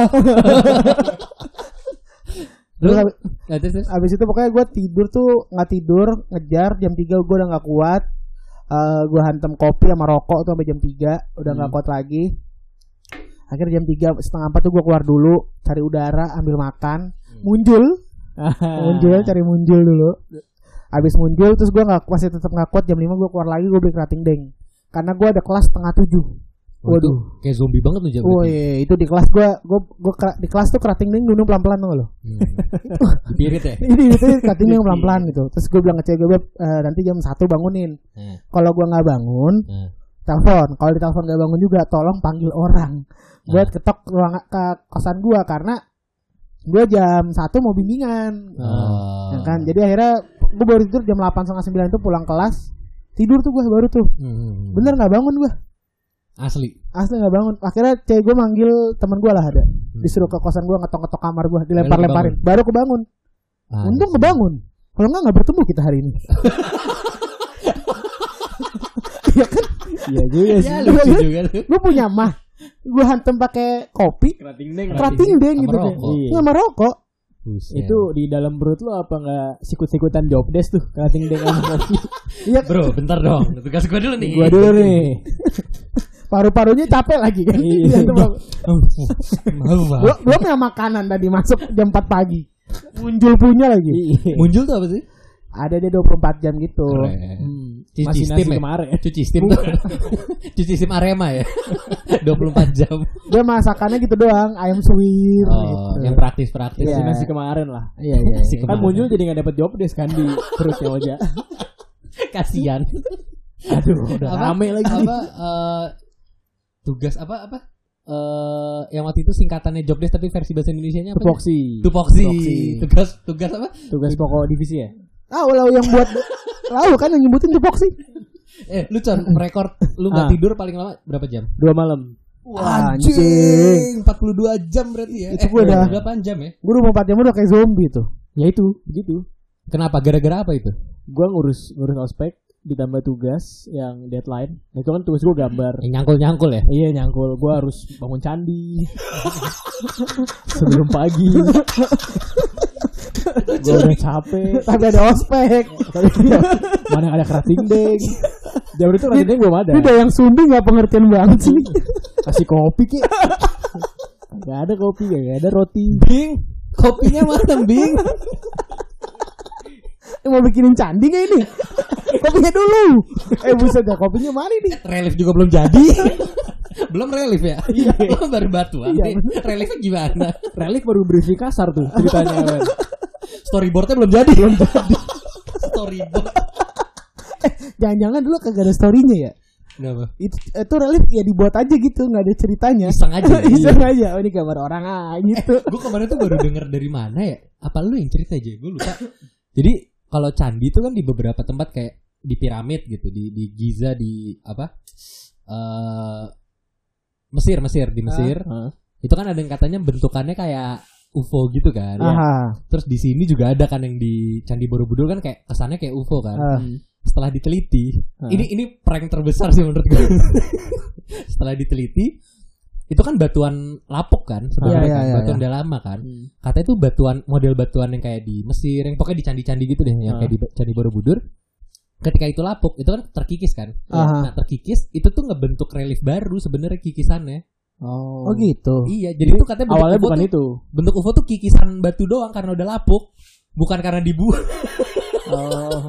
Terus Lu- abis, Nah, terus, terus. abis itu pokoknya gue tidur tuh nggak tidur, ngejar jam tiga gue udah nggak kuat. Uh, gue hantem kopi sama rokok tuh sampai jam tiga udah nggak Hmm. kuat lagi. Akhirnya jam tiga setengah empat tuh gue keluar dulu cari udara, ambil makan, Hmm. muncul, muncul cari muncul dulu. Abis muncul terus gue nggak masih tetap nggak kuat, jam lima gue keluar lagi, gue beli kerating deng karena gue ada kelas setengah tujuh. Waduh, Waduh. kayak zombie banget tuh jam. Oh iya, itu di kelas gue, gue, gue di kelas tuh kerating deng minum pelan-pelan tuh lo. Hmm. Dipirit ya. Ini itu kerating deng pelan-pelan gitu. Terus gue bilang ke cewek gue, "Beb, eh, nanti jam satu bangunin. Nah, Kalau gue nggak bangun, nah. telepon. Kalau ditelepon nggak bangun juga, tolong panggil orang buat ketok ruang ke kosan gue karena gue jam satu mau bimbingan." Oh. Ya kan, jadi akhirnya gue baru tidur jam delapan setengah sembilan itu pulang kelas, tidur tuh gue baru tuh, Hmm. bener nggak bangun gue. Asli. Asli nggak bangun. Akhirnya cewek gue manggil teman gue lah ada. Disuruh ke kosan gue ngetok-ngetok kamar gue, dilempar-lemparin. Baru kebangun. Ah, Untung kebangun. Kalau nggak nggak bertemu kita hari ini. Iya kan? Iya juga sih. Ya lucu juga lu. Gue punya mah. Gue hantem pakai kopi, Kerating deng. kerating deng Sama gitu deh. rokok. Iya. Sama rokok. Buset. Itu di dalam perut lo apa nggak sikut-sikutan job desk tuh kerating deng sama kopi? Iya, Bro, bentar dong. Tugas gua dulu nih. Gua dulu nih. paru-parunya capek lagi kan. Iya. Malu Belum banget. belum yang makanan tadi masuk jam empat pagi. Muncul punya lagi. Iya. Muncul tuh apa sih? Ada dia dua puluh empat jam gitu. Keren. Hmm. Cuci Masih steam nasi ya? kemarin. Cuci steam tuh. Cuci steam Arema ya. dua puluh empat jam. Dia masakannya gitu doang, ayam suwir Oh, gitu. yang praktis-praktis. Iya. Masih nasi kemarin lah. Iya iya. Nasi iya. Kan kemarin. muncul jadi nggak dapet job desk kan di perutnya Oja. Kasian. Aduh, udah Apa? rame lagi. Apa eh, tugas apa apa? Eh yang waktu itu singkatannya job desk tapi versi bahasa Indonesianya apa? Tupoksi. Tupoksi. Tupoksi. Tugas tugas apa? Tugas pokok divisi ya? Ah, ulah yang buat lalu kan yang nyebutin tupoksi. Eh, lu Con, rekor lu nggak Ah. tidur paling lama berapa jam? Dua malam. Wah, anjing. empat puluh dua jam berarti ya. Itu eh, gua udah- delapan jam ya. Gue udah empat jam udah kayak zombie tuh. Ya itu, begitu. Kenapa? Gara-gara apa itu? Gua ngurus ngurus ospek ditambah tugas yang deadline. Nah, itu kan tugas gua gambar. Yang nyangkul-nyangkul ya? Iya nyangkul, gua harus bangun candi sebelum pagi. Gua udah capek. Tapi ada ospek. Tapi mana ada kerating deng. Jam itu kerating deng belum ada. Ini udah yang sumbi nggak pengertian banget sih. Kasih kopi ki. Gak ada kopi, gak ada roti. Bing, kopinya mana Bing? Mau bikinin candi nggak ini? Kopinya dulu. Eh buset dah, kopinya mana nih? Relief juga belum jadi. Belum relief ya? Iya. Baru batuan. Iya, Reliefnya gimana? Relik baru berisi kasar tuh ceritanya. Ren. Storyboardnya belum jadi. Belum jadi. Storyboard. Jangan-jangan dulu kagak ada storynya ya? Kenapa? Itu itu relief ya dibuat aja gitu, nggak ada ceritanya. Iseng aja. Iseng aja. Oh ini gambar orang ah gitu. Gue kemarin tuh baru denger dari mana ya? Apa lu yang cerita aja? Gue lupa. Jadi kalau candi itu kan di beberapa tempat kayak di piramid gitu, di di Giza, di apa? Eh Mesir, Mesir di Mesir. Ah. Itu kan ada yang katanya bentukannya kayak U F O gitu kan. Aha. Terus di sini juga ada kan yang di Candi Borobudur kan kayak kesannya kayak U F O kan. Ah. Setelah diteliti, Ah. ini ini prank terbesar sih menurut gue. Setelah diteliti, itu kan batuan lapuk kan, sebenarnya Iya, kan, iya, iya, batuan iya. udah lama kan. Hmm. Katanya itu batuan model batuan yang kayak di Mesir, yang pokoknya di candi-candi gitu deh, yang Ah. kayak di Candi Borobudur. Ketika itu lapuk, itu kan terkikis kan. Aha. Nah, terkikis itu tuh ngebentuk relief baru sebenarnya kikisannya. Oh. Oh gitu. Iya, jadi itu katanya bentuk Awalnya U F O bukan tuh, itu. bentuk U F O tuh kikisan batu doang karena udah lapuk, bukan karena dibuang. Oh.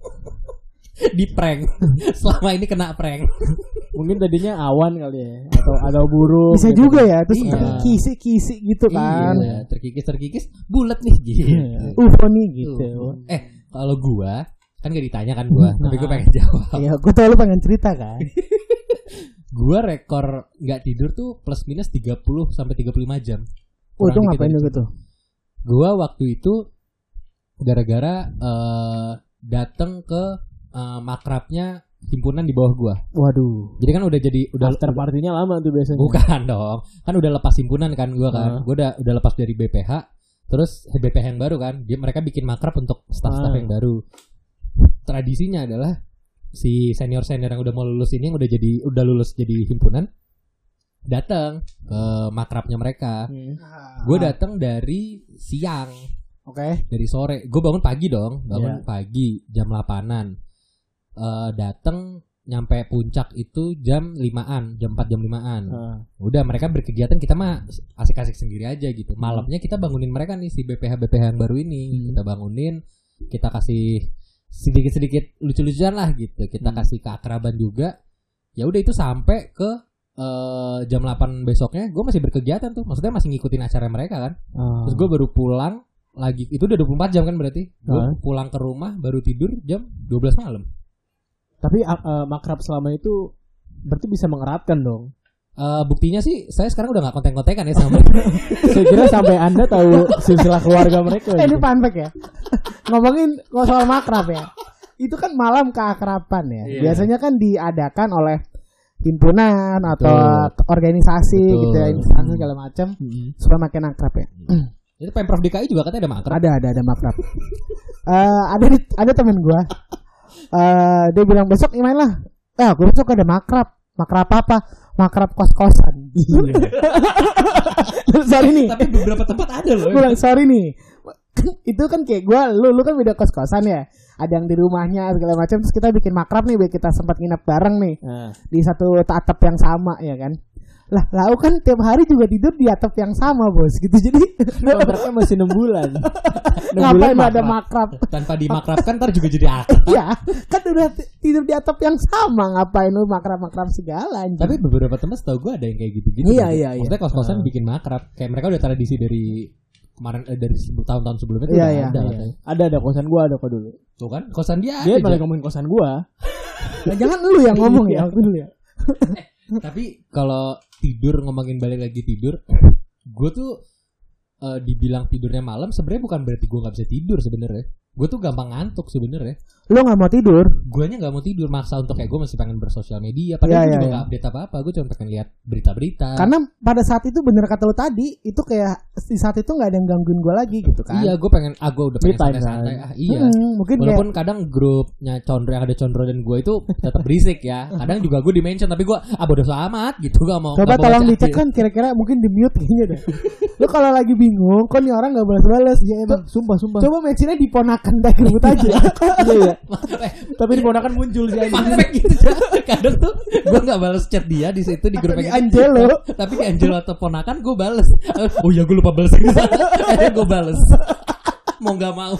Di prank. Selama ini kena prank. Mungkin tadinya awan kali ya, atau atau burung. Bisa gitu. juga ya, terus Iya. kisi-kisi gitu kan. Iya, terkikis-terkikis bulat nih gitu. U F O nih gitu. Eh, kalau gua kan gak ditanya kan gua, tapi gua Nah. pengen jawab. Iya, gue tau lu pengen cerita kan. Gua rekor nggak tidur tuh plus minus tiga puluh sampai tiga puluh lima jam. Oh, itu Kurang ngapain dikit juga aja. tuh? Gua waktu itu gara-gara eh, datang ke eh, makrabnya himpunan di bawah gua. Waduh. Jadi kan udah jadi udah After partinya lama tuh biasanya. bukan dong. Kan udah lepas himpunan kan gua kan. Ah. Gua udah udah lepas dari B P H. Terus B P H yang baru kan. Dia mereka bikin makrab untuk staff-staff Ah. yang baru. Tradisinya adalah si senior-senior yang udah mau lulus ini yang udah jadi udah lulus jadi himpunan datang ke makrabnya mereka. Hmm. Gue datang dari siang, Oke. dari sore. Gue bangun pagi dong, bangun Iya. pagi jam delapanan. Eh datang nyampe puncak itu jam limaan, jam empat jam limaan. Ah. Udah mereka berkegiatan, kita mah asik-asik sendiri aja gitu. Malamnya kita bangunin mereka nih si B P H B P H yang baru ini. Kita bangunin, kita kasih sedikit-sedikit lucu-lucuan lah gitu. Kita Hmm. kasih keakraban juga. Ya udah itu sampai ke eh, jam delapan besoknya gue masih berkegiatan tuh. Maksudnya masih ngikutin acara mereka kan. Ah. Terus gue baru pulang lagi, itu udah dua puluh empat jam kan berarti. Gue Ah. pulang ke rumah baru tidur jam dua belas malam. Tapi uh, uh, makrab selama itu berarti bisa mengeratkan dong. Eh, buktinya sih saya sekarang udah gak kontek-kontekan ya sama mereka. Saya kira sampai Anda tahu silsilah keluarga mereka. Eh, ini gitu. fun fact ya. Ngomongin kalau soal makrab ya. Itu kan malam keakraban ya. Iya. Biasanya kan diadakan oleh himpunan atau Betul. organisasi Betul. gitu ya, instansi segala macam Hmm. supaya makin akrab ya. Itu Pemprov D K I juga katanya ada makrab. Ada ada ada makrab. Eh, ada ada temen gua. Eh, dia bilang besok gimana lah. Eh, gue besok ada makrab. Makrab apa? Makrab kos-kosan. Sorry nih. Tapi beberapa tempat ada loh. Gue bilang sorry nih. Itu kan kayak gue, lu lu kan beda kos-kosan ya. Ada yang di rumahnya segala macam, terus kita bikin makrab nih biar kita sempat nginep bareng nih Nah, di satu atap yang sama ya kan. Lah, lau kan tiap hari juga tidur di atap yang sama, Bos. Gitu. Jadi kontraknya masih enam bulan. Ngapain ada makrab? Tanpa dimakrabkan ntar juga jadi akrab. Iya, kan udah tidur di atap yang sama, ngapain lu makrab-makrab segala anjing. Tapi beberapa teman setahu gue ada yang kayak gitu-gitu. Iya, kan. iya, iya. Maksudnya kos-kosan uh. bikin makrab. Kayak mereka udah tradisi dari kemarin eh, dari tahun-tahun sebelumnya tuh iya, udah iya, ada. Iya. Ada ada kosan gua ada kok dulu. Tuh kan, kosan dia. Dia ada malah juga. ngomongin kosan gua. Nah, jangan lu yang ngomong ya, aku dulu ya. eh, tapi kalau tidur ngomongin balik lagi tidur, gue tuh uh, dibilang tidurnya malam sebenarnya bukan berarti gue nggak bisa tidur sebenarnya. Gue tuh gampang ngantuk sebenarnya. Lu nggak mau tidur? Guanya nggak mau tidur, maksa untuk kayak gue masih pengen bersosial media. Padahal ya, gue ya, juga ya. nggak update apa-apa. Gue cuma pengen lihat berita-berita. Karena pada saat itu bener kata lu tadi, itu kayak di saat itu nggak ada yang gangguin gue lagi gitu kan? Iya, gue pengen, ah gue udah pengen santai-santai. Ah, iya. Hmm, mungkin walaupun kayak... kadang grupnya Condro yang ada Condro dan gue itu tetap berisik ya. Kadang juga gue di mention, tapi gue ah bodo amat gitu, gak mau. Coba gak mau tolong baca. dicek kan kira-kira mungkin di mute kayaknya deh. Lu kalau lagi bingung, kok nih orang nggak balas-balas ya emang. Sumpah sumpah. Coba mentionnya diponakan tak ribut aja. Iya iya. Tapi diponakan muncul sih Fun fact gitu ya. Kadang tuh gue gak bales chat dia di situ di grup Di yang Angelo. tapi di Angelo atau ponakan gue bales. Oh ya gue lupa bales gitu. Akhirnya gue bales. Mau gak mau.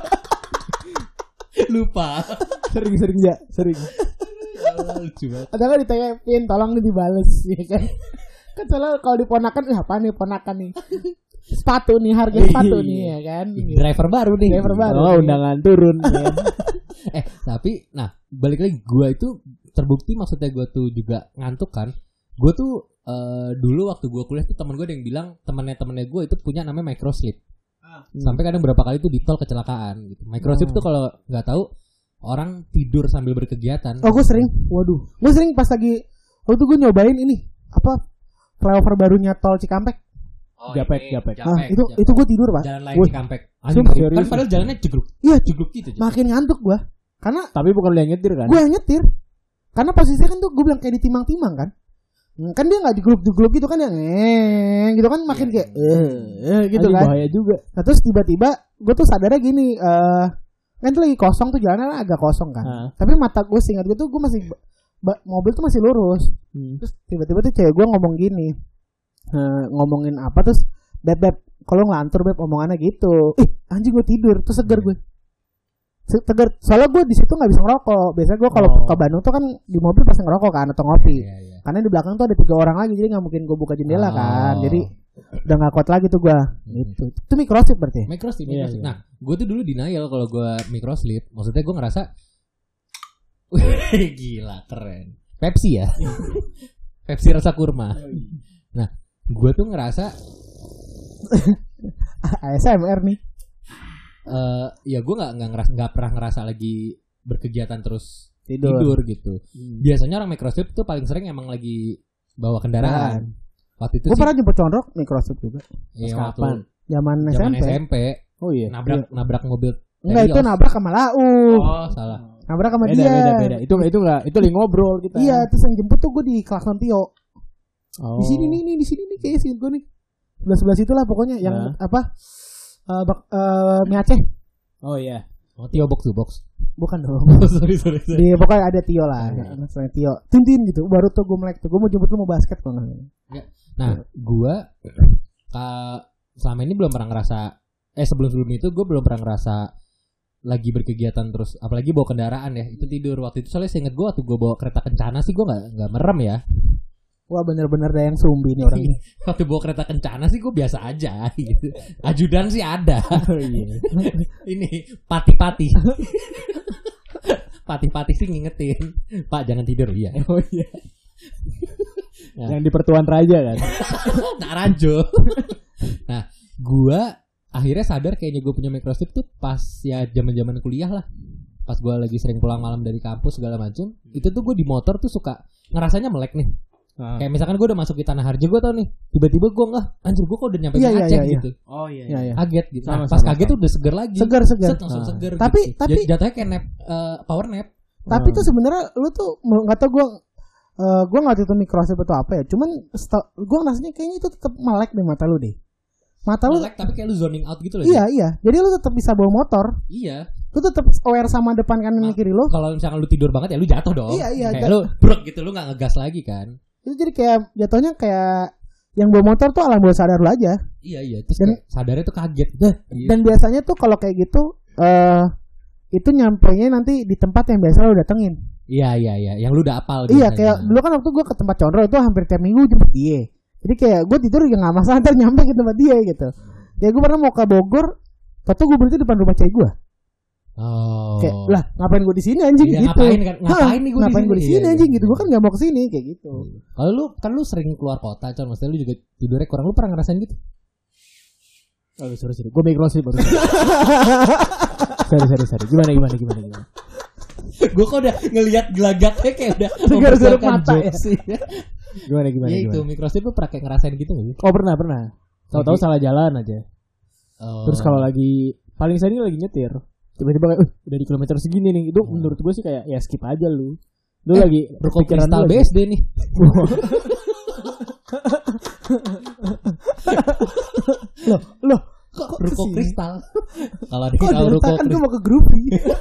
Lupa. Sering-sering ya, sering. Lucu banget. Atau kan ditanya-pin, tolong nih dibales ya kan. Kan selalu kalau diponakan, eh apa nih ponakan nih? Sepatu nih, harga sepatu nih ya kan. Driver baru nih. Driver baru. Oh, undangan turun ya. Eh tapi nah balik lagi gue itu terbukti maksudnya gue tuh juga ngantuk kan. Gue tuh uh, dulu waktu gue kuliah tuh temen gue ada yang bilang temennya temennya gue itu punya namanya microsleep. Hmm. Sampai kadang berapa kali tuh di tol kecelakaan gitu. Microsleep hmm. tuh kalau nggak tahu orang tidur sambil berkegiatan. Oh gue sering. Waduh. Gue sering pas lagi waktu gue nyobain ini apa flyover barunya tol Cikampek. Oh, Japek, ini, Japek. Ah, itu itu gue tidur Pak. Jalan lain Woy. Cikampek. Sumpah, Kan padahal jalannya jugruk. Iya, jugruk gitu. Makin ngantuk gue. Karena tapi bukan lu yang nyetir kan? gue yang nyetir. Karena posisinya kan tuh gue bilang kayak ditimang-timang kan. Kan dia nggak digeluk-geluk gitu kan yang eh gitu kan makin kayak eh, eh gitu Aduh, kan. bahaya juga. Nah, terus tiba-tiba gue tuh sadarnya gini, eh kan tuh lagi kosong tuh jalanan agak kosong kan. Uh. Tapi mata gue seingat gue tuh gue masih ba- mobil tuh masih lurus. Hmm. Terus tiba-tiba tuh cewek gue ngomong gini. Uh, ngomongin apa terus beb beb kalau ngelantur beb omongannya gitu. Ih, anjing gue tidur terus seger gue. Seger soalnya gue di situ nggak bisa ngerokok. Biasanya gue kalau oh. ke Bandung tuh kan di mobil pasti ngerokok kan atau ngopi. Iya, iya. Karena di belakang tuh ada tiga orang lagi jadi nggak mungkin gue buka jendela oh. kan. Jadi udah nggak kuat lagi tuh gue. Hmm. Gitu. Itu microsleep berarti. Microsleep. Iya, microsleep. iya. Nah, gue tuh dulu denial kalau gue microsleep. Maksudnya gue ngerasa gila keren. Pepsi ya. Pepsi rasa kurma. Nah, gue tuh ngerasa A S M R nih. Uh, ya gue nggak nggak ngerasa nggak pernah ngerasa lagi berkegiatan terus tidur, tidur gitu. Hmm. Biasanya orang microsleep tuh paling sering emang lagi bawa kendaraan. Nah. Waktu itu gue pernah jemput condrok microsleep juga. Iya, kapan? Zaman S M P. S M P. Oh iya. Nabrak iya. nabrak mobil. Enggak itu nabrak sama Lau. Oh salah. Nabrak sama beda, dia. Beda beda. Itu itu enggak itu lagi ngobrol kita. Iya terus yang jemput tuh gue di klakson Tio. Oh. Di sini nih nih di sini nih kayak sini gue nih. Sebelah sebelah situ lah pokoknya yang nah. apa? Uh, bak, uh, mie Aceh. Oh iya. Oh Tio box to box. Bukan dong. Oh, sorry sorry. sorry. Di pokoknya ada Tio lah. Nah, nah, Tio. Tintin gitu. Baru tuh gue melek tuh. Gue mau jemput lu mau basket kok nggak. Ya. Nah, gue uh, selama ini belum pernah ngerasa. Eh sebelum sebelum itu gue belum pernah ngerasa lagi berkegiatan terus. Apalagi bawa kendaraan ya. Itu tidur waktu itu soalnya seinget gue waktu gue bawa kereta kencana sih gue nggak nggak merem ya. Wah bener-bener ada yang sumbi nih orang ini. Waktu bawa kereta kencana sih gue biasa aja gitu. Ajudan sih ada. Oh, iya. Ini pati-pati. Pati-pati sih ngingetin. Pak jangan tidur ya. Oh iya. Nah. Yang di Pertuan Raja kan. Nak Rajo. Nah gue akhirnya sadar kayaknya gue punya microsleep tuh pas ya zaman-zaman kuliah lah. Pas gue lagi sering pulang malam dari kampus segala macam. Itu tuh gue di motor tuh suka ngerasanya melek nih. Ah. Kayak misalkan gue udah masuk di Tanah Harjo gue tau nih tiba-tiba gue nggak anjir gue kok udah nyampe iya, di Aceh iya, gitu iya. Oh iya, iya. iya. Kaget gitu Sama, nah, pas sama, kaget sama. tuh udah seger lagi seger seger set langsung ah. seger tapi gitu. tapi jatuhnya kayak nap uh, power nap tapi hmm. tuh sebenarnya lu tuh nggak tau gue uh, gue nggak tahu itu microsleep atau apa ya cuman gue rasanya kayaknya itu tetap melek deh mata lu deh mata lu melek tapi kayak lu zoning out gitu loh iya sih. iya jadi lu tetap bisa bawa motor iya lu tetap aware sama depan kanan nah, kiri lu kalau misalkan lu tidur banget ya lu jatuh dong iya iya kayak lu brok gitu lu nggak ngegas lagi kan Itu jadi kayak jatuhnya kayak yang bawa motor tuh alam bawah sadar lu aja. Iya iya. Terus Dan- kayak sadarnya tuh kaget. Nah, Iya. Dan biasanya tuh kalau kayak gitu eh itu nyampainya nanti di tempat yang biasa lu datengin. Iya iya iya. Yang lu udah apal. Iya, biasanya. kayak dulu kan waktu gue ke tempat Condro itu hampir tiap minggu jemput dia. Jadi kayak gue tidur ya nggak masalah ntar nyampe ke tempat dia gitu. Ya gue pernah mau ke Bogor, foto gue berhenti depan rumah cewek gue. Oh. Kayak lah ngapain gue di sini anjing Iya, gitu. ngapain kan? Ngapain nih gua di ngapain gue di sini? sini Iya, anjing iya, gitu. iya. Gue kan nggak mau ke sini kayak gitu. Kalau lu kan lu sering keluar kota, Con. Maksudnya lu juga tidurnya kurang. Lu pernah ngerasain gitu? Oh, sorry sorry. Gue mikro sih baru. sorry sorry sorry. Gimana gimana gimana gimana. Gue kok udah ngelihat gelagaknya kayak udah Garuk-garuk mempersiapkan mata ya. jokes sih. Gimana gimana Iya itu gimana. microchip lu pernah kayak ngerasain gitu nggak sih? Oh pernah pernah. Tahu-tahu Lagi- salah jalan aja. Oh. Terus kalau lagi paling sering lagi nyetir, tiba-tiba kayak, uh, udah di kilometer segini nih. Itu Hmm. menurut gue sih kayak ya skip aja lu. Lu Eh, lagi Ruko pikiran Kristal lu B lagi- S D nih. Loh, loh, Kok kok Ruko kesini? Kristal? Kalau ada Kok yang tahu Ruko Delta kan gue Kristal. mau ke Groupie.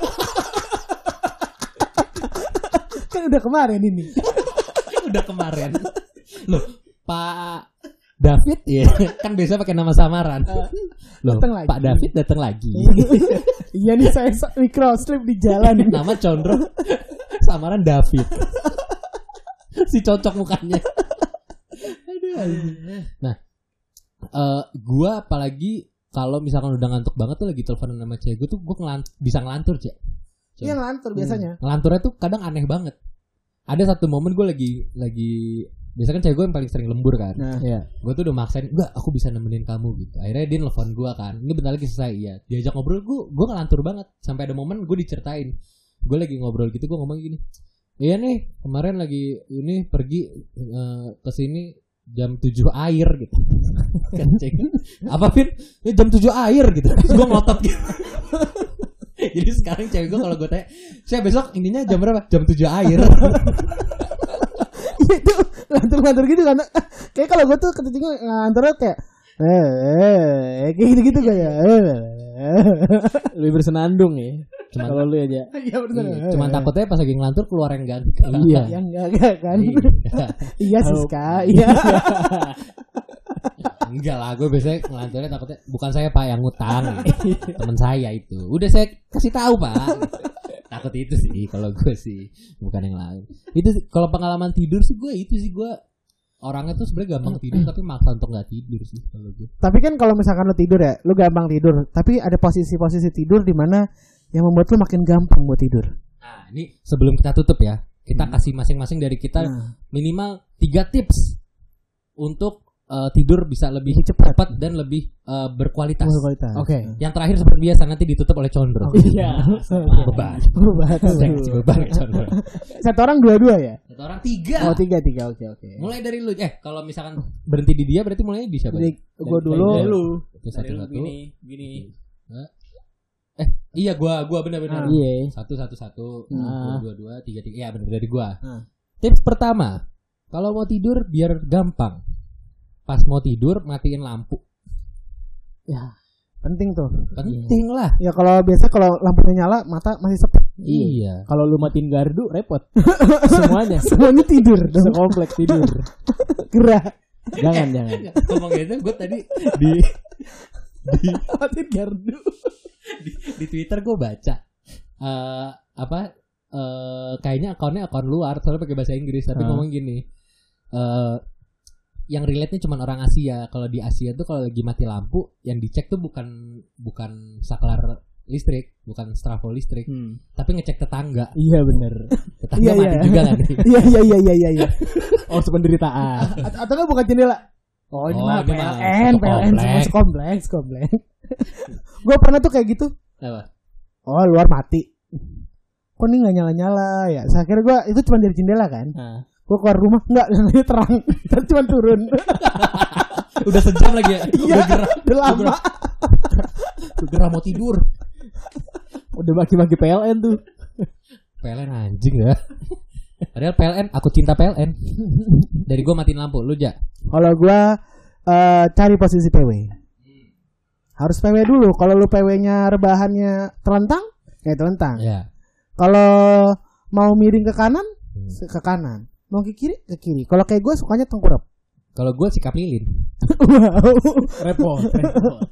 Kan udah kemarin ini. Udah kemarin. Loh, Pak David ya kan biasa pakai nama samaran. Loh, datang lagi. Pak David datang lagi. Iya nih saya sa- microslip di jalan. Nama Condro samaran David. Si cocok mukanya. Aduh. Nah, eh gua apalagi kalau misalkan udah ngantuk banget tuh lagi teleponan sama cewek gue tuh gue ngelant- bisa ngelantur, Cek. Iya ngelantur biasanya. Ngelanturnya tuh kadang aneh banget. Ada satu momen gue lagi lagi biasanya kan cewek gue yang paling sering lembur kan. Nah, Iya. Gue tuh udah maksain, enggak aku bisa nemenin kamu gitu. Akhirnya dia nelfon gue kan, ini bentar lagi selesai. Iya, diajak ngobrol gue gue ngelantur banget. Sampai ada momen gue diceritain, gue lagi ngobrol gitu, gue ngomong gini, iya nih kemarin lagi ini pergi eh, ke sini jam tujuh air gitu. Kan cek apa Vin? Ini jam tujuh air gitu. Terus gue ngotot gitu. Jadi sekarang cewek gue kalau gue tanya, saya besok intinya jam berapa? Jam tujuh air. itu ngelantur-ngelantur gitu kan. Kayak kalau gue tuh ketika ngelanturnya kayak eh, eh kayak gitu-gitu kayak. Lebih bersenandung ya. Cuman- Kalau lu aja. Iya benar. Iya, cuman takutnya pas lagi ngelantur keluar yang ganteng. Iya. Yang enggak enggak kan. Iya. Iya Siska, iya. Enggak lah, gue biasanya ngelanturnya takutnya bukan saya Pak yang ngutang, gitu. Temen saya itu. Udah saya kasih tahu Pak. Takut itu sih kalau gue sih, bukan yang lain. Itu sih, kalau pengalaman tidur sih gue itu sih gue orangnya tuh sebenarnya gampang tidur tapi maksa untuk nggak tidur sih kalau gue. Tapi kan kalau misalkan lu tidur ya, lu gampang tidur. Tapi ada posisi-posisi tidur di mana yang membuat lu makin gampang buat tidur. Nah, ini sebelum kita tutup ya, kita kasih masing-masing dari kita Nah. minimal tiga tips untuk uh, tidur bisa lebih Lebih cepat. cepat dan lebih uh, berkualitas. Berkualitas. Oke. Yang terakhir seperti biasa nanti ditutup oleh Condro. Iya. Beban. Beban. Saya kasih beban ke Condro. Satu orang dua-dua ya? Satu orang tiga. Oh tiga tiga oke oke. Mulai dari lu. Eh kalau misalkan berhenti di dia berarti mulainya di siapa? Jadi gue Dari- dulu. dari lu. Itu satu-satu. Gini, gini. Eh iya gua gua benar-benar. Ah. Iya. Satu satu satu. Ah. Dua dua dua tiga tiga. Ya benar dari gua. Ah. Tips pertama, kalau mau tidur biar gampang. Pas mau tidur matiin lampu. Ya penting tuh. Penting lah. Ya kalau biasa kalau lampunya nyala mata masih sepet. Iya. Kalau lu matiin gardu repot. Semuanya. Semuanya tidur dong. Sekomplek tidur. Gerah. Jangan jangan. Ngomong gitu gue tadi di di Matiin gardu. di, di Twitter gue baca eh apa eh kayaknya akunnya akun luar soalnya pakai bahasa Inggris tapi Ah. ngomong gini eh yang relate-nya cuma orang Asia. Kalau di Asia tuh kalau lagi mati lampu yang dicek tuh bukan bukan saklar listrik, bukan strafo listrik, Hmm. tapi ngecek tetangga. Iya bener. Tetangga Iya, mati iya. juga kan. Iya iya iya iya iya. iya. Oh penderitaan. Atau atau kan bukan jendela. Oh ini Oh, mah ini P mah L N, satu P L N semua komplek. sekomplek, sekomplek. Gue pernah tuh kayak gitu. Apa? Oh luar mati. Kok ini nggak nyala nyala ya? Saya kira gue itu cuma dari jendela kan. Nah. Gue keluar rumah nggak nyalanya terang, tapi cuma turun. Udah sejam lagi ya. Iya, Udah gerah. udah lama. Udah gerah mau tidur. Udah bagi-bagi P L N tuh. P L N anjing ya. Padahal P L N, aku cinta P L N. Dari gua matiin lampu, lu Ja. Kalau gue eh, cari posisi P W. Harus P W dulu. Kalau lu P W-nya rebahannya telentang, ya telentang. Ya. Kalau mau miring ke kanan, ke kanan. Mau ke kiri ke kiri. Kalau kayak gue sukanya tengkurap. Kalau gue sikap lilin. Wow. Repot, repot.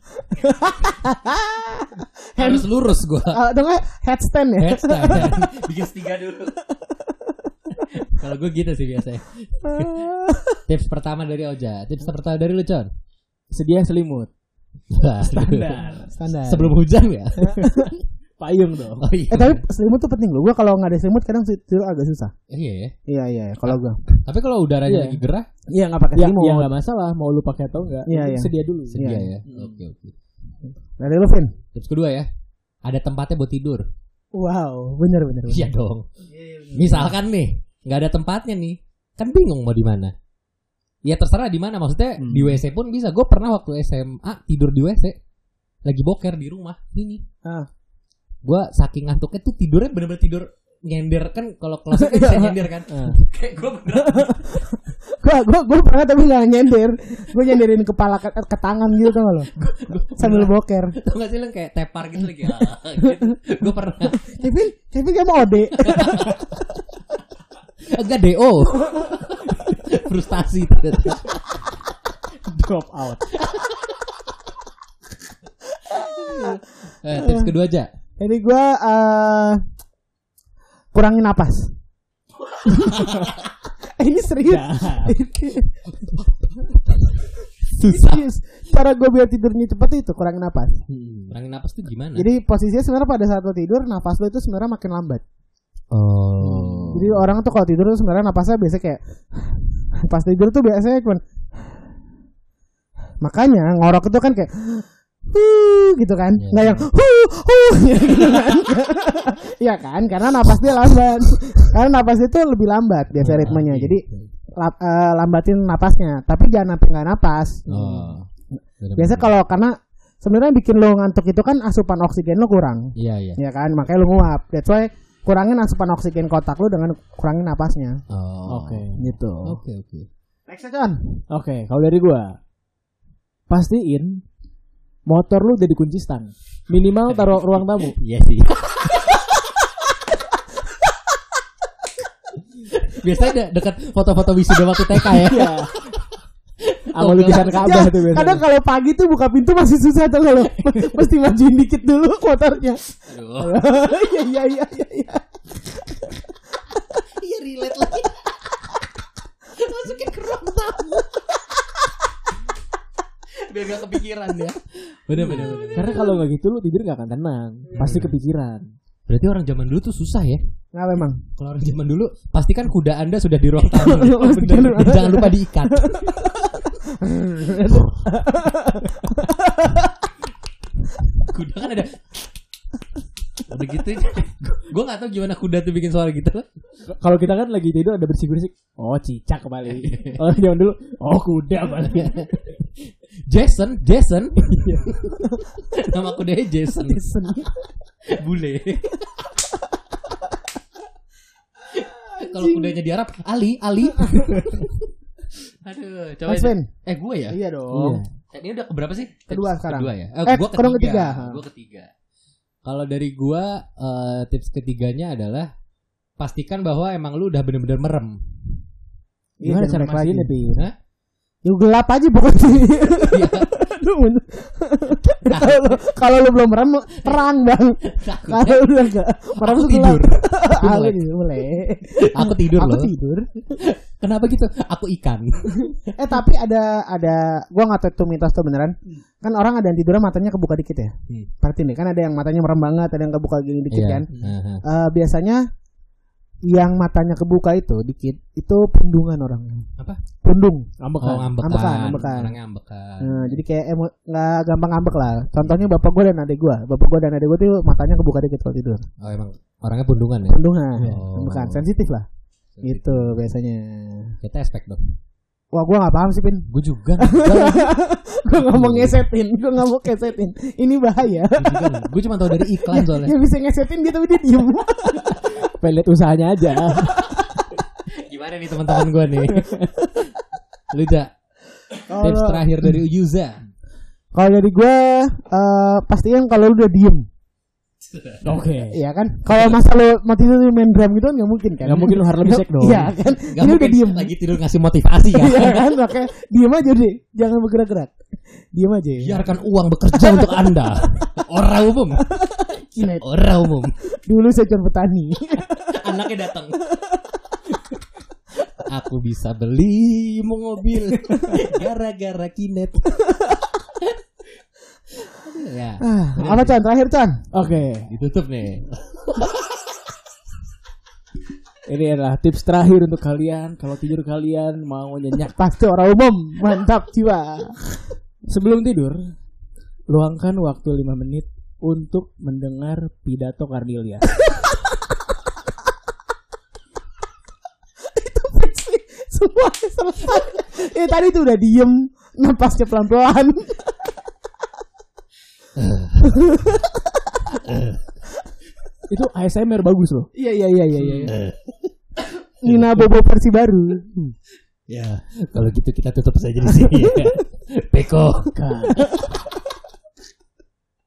Harus lurus gue. Uh, dengan headstand ya. Headstand. Bikin tiga dulu. Kalau gue gitu sih biasanya. Tips pertama dari Oja. Tips pertama dari lu, Con. Sedia selimut. Standar. Standar. Sebelum hujan ya. Payung dong. Oh iya. Eh tapi selimut tuh penting loh. Gue kalau nggak ada selimut kadang tidur agak susah. Iya ya. Iya iya. Kalau gue. Tapi kalau udaranya Iya. lagi gerah, Iya nggak pakai Ya, selimut. ya nggak masalah. Mau lu pakai atau enggak. Iya, iya. Sedia dulu. sedia Iya. ya. Hmm. Oke oke. Dari lu Vin. Tips kedua ya. Ada tempatnya buat tidur. Wow. Bener bener. bener. Iya dong. Misalkan nih, nggak ada tempatnya nih, kan bingung mau di mana. Ya terserah di mana. Maksudnya Hmm. di W C pun bisa. Gue pernah waktu S M A tidur di W C, lagi boker di rumah. Ini. Ah. Gue saking ngantuknya tuh tidurnya bener-bener tidur nyender kan, kalau kloset kan bisa nyender kan. Ah. Kayak gue bener. Gue gue gue pernah tapi nggak nyender. Gue nyenderin kepala ke, ke tangan gitu tau gak lo? Sambil boker. Tau gak sih lo kayak tepar gitu lagi. Ah, gitu. Gue pernah. Kevin, Kevin kamu ode. Enggak D O. Frustasi. Drop out. Eh, tips kedua aja. Jadi gue uh, kurangin napas. Ini serius. Susah. Serius. Cara gue biar tidurnya cepet itu kurangin napas. Hmm, kurangin napas tuh gimana? Jadi posisinya sebenarnya pada saat lo tidur, napas lo itu sebenarnya makin lambat. Oh. Jadi orang tuh kalau tidur tuh sebenarnya napasnya biasa kayak pas tidur tuh biasanya cuman, makanya ngorok itu kan kayak huh gitu kan, ya, nggak yang huh huh gitu kan. Iya kan, karena napas dia lambat. Karena napas itu lebih lambat biasa ritmenya. Jadi lap, uh, lambatin napasnya, tapi jangan sampai nggak napas. Oh. Biasa kalau karena sebenarnya bikin lo ngantuk itu kan asupan oksigen lo kurang. Iya iya. Ya kan, makanya lo nguap. That's why kurangin asupan oksigen ke otak lo dengan kurangin napasnya. Oh. Oke. Gitu. Oke oke. Next John. Oke, kalau dari gua pastiin motor lu udah dikunci stang. Minimal taruh ruang tamu. Iya sih. Biasanya de- dekat foto-foto wisuda waktu T K ya. Iya. Sama lukisan Ka'bah tuh biasanya. Kadang kalau pagi tuh buka pintu masih susah tuh kalau mesti majuin dikit dulu motornya. Aduh. Iya iya iya iya. Iya. Iya relate lagi. Masukin ke ruang tamu. Biar gak kepikiran ya. Bener bener bener. Karena kalau nggak gitu lu tidur nggak akan tenang. Pasti kepikiran. Berarti orang zaman dulu tuh susah ya. Nah memang. Kalau orang zaman dulu pastikan kuda Anda sudah di ruang tamu. Pastikan- Dan jangan lupa diikat. Kuda kan ada udah gitu. Gue gak tahu gimana kuda tuh bikin suara gitu. Kalau kita kan lagi tidur ada bersih-bersih. Oh, cicak kembali. Kalau zaman dulu, oh kuda kembali. Jason, Jason. Nama kudanya Jason. Bule. Kalau kudanya di Arab, Ali, Ali. Aduh, coba. Mas Vin. Eh, gue ya? Iya dong. Ini udah keberapa sih? Kedua sekarang. Kedua ya. Eh, Eh, gua kedua ketiga. ketiga. Gua ketiga. Kalau dari gua eh, tips ketiganya adalah pastikan bahwa emang lu udah bener-bener merem. Gimana Iya, cara masih. kelainnya, Pi? Hah? Ya gelap aja pokoknya. Iya. Kalau kalau lu belum merem terang bang. Takutnya Kalau lu enggak merem aku tuh gelap. tidur. Aku tidur boleh. Aku tidur Aku loh. tidur. Kenapa gitu? Aku ikan. Eh tapi ada ada gua nggak tahu itu mitos tuh beneran. Kan orang ada yang tidurnya matanya kebuka dikit ya. Hmm. Perhatiin deh, kan ada yang matanya merem banget, ada yang kebuka gini dikit Iya. kan. Aha. Eh, biasanya yang matanya kebuka itu dikit itu pundungan orangnya. Apa? Pundung. Ambekan. Oh, ambekan. Ambekan, ambekan. Orangnya ambekan. Nah, jadi kayak emo- nggak gampang ngambek lah. Contohnya bapak gue dan adik gue. Bapak gue dan adik gue tuh matanya kebuka dikit kalau tidur. Oh, emang orangnya pundungan ya? Pundungan, Oh. ambekan, sensitif lah. Gitu biasanya. Kita aspek dong. Wah, gue nggak paham sih Pin. Gue juga. Gue nggak mau ngesetin, gue nggak mau ngesetin. Ini bahaya. Gue cuma tahu dari iklan soalnya. Dia bisa ngesetin dia tapi dia diem. Pengen lihat usahanya aja. Gimana nih teman-teman gue nih? Lu Jak, tips Kalau terakhir dari Yuza. kalau dari gue, uh, pastikan kalau lu udah diem. Oke. Iya kan? Kalau masa lu mau tidur main drum gitu kan nggak mungkin kan? Nggak mungkin lu harus lebih sek dong. Iya kan? Gak Ini udah mungkin diem. lagi tidur ngasih motivasi kan. Iya kan? Makanya diem aja deh. Jangan bergerak-gerak. Diem aja. Ya. Biarkan uang bekerja untuk Anda. Orang umum. Kinet. Orang umum. Dulu saya jual petani. Anaknya datang. Aku bisa beli mobil gara-gara Kinet. Ya. Ah, apa Chan? Terakhir Chan. Oke. Ditutup nih. Ini adalah tips terakhir untuk kalian kalau tidur kalian mau nyenyak. Pasti orang umum. Mantap jiwa. Sebelum tidur, luangkan waktu lima menit untuk mendengar pidato Kardilia. Itu fiksi. Semua selesai. Eh tadi tuh udah diem. Napasnya pelan-pelan. Itu A S M R bagus loh. Iya iya iya iya. iya. Nina Bobo versi baru. Ya, kalau gitu kita tutup saja di sini. Ya. Peko.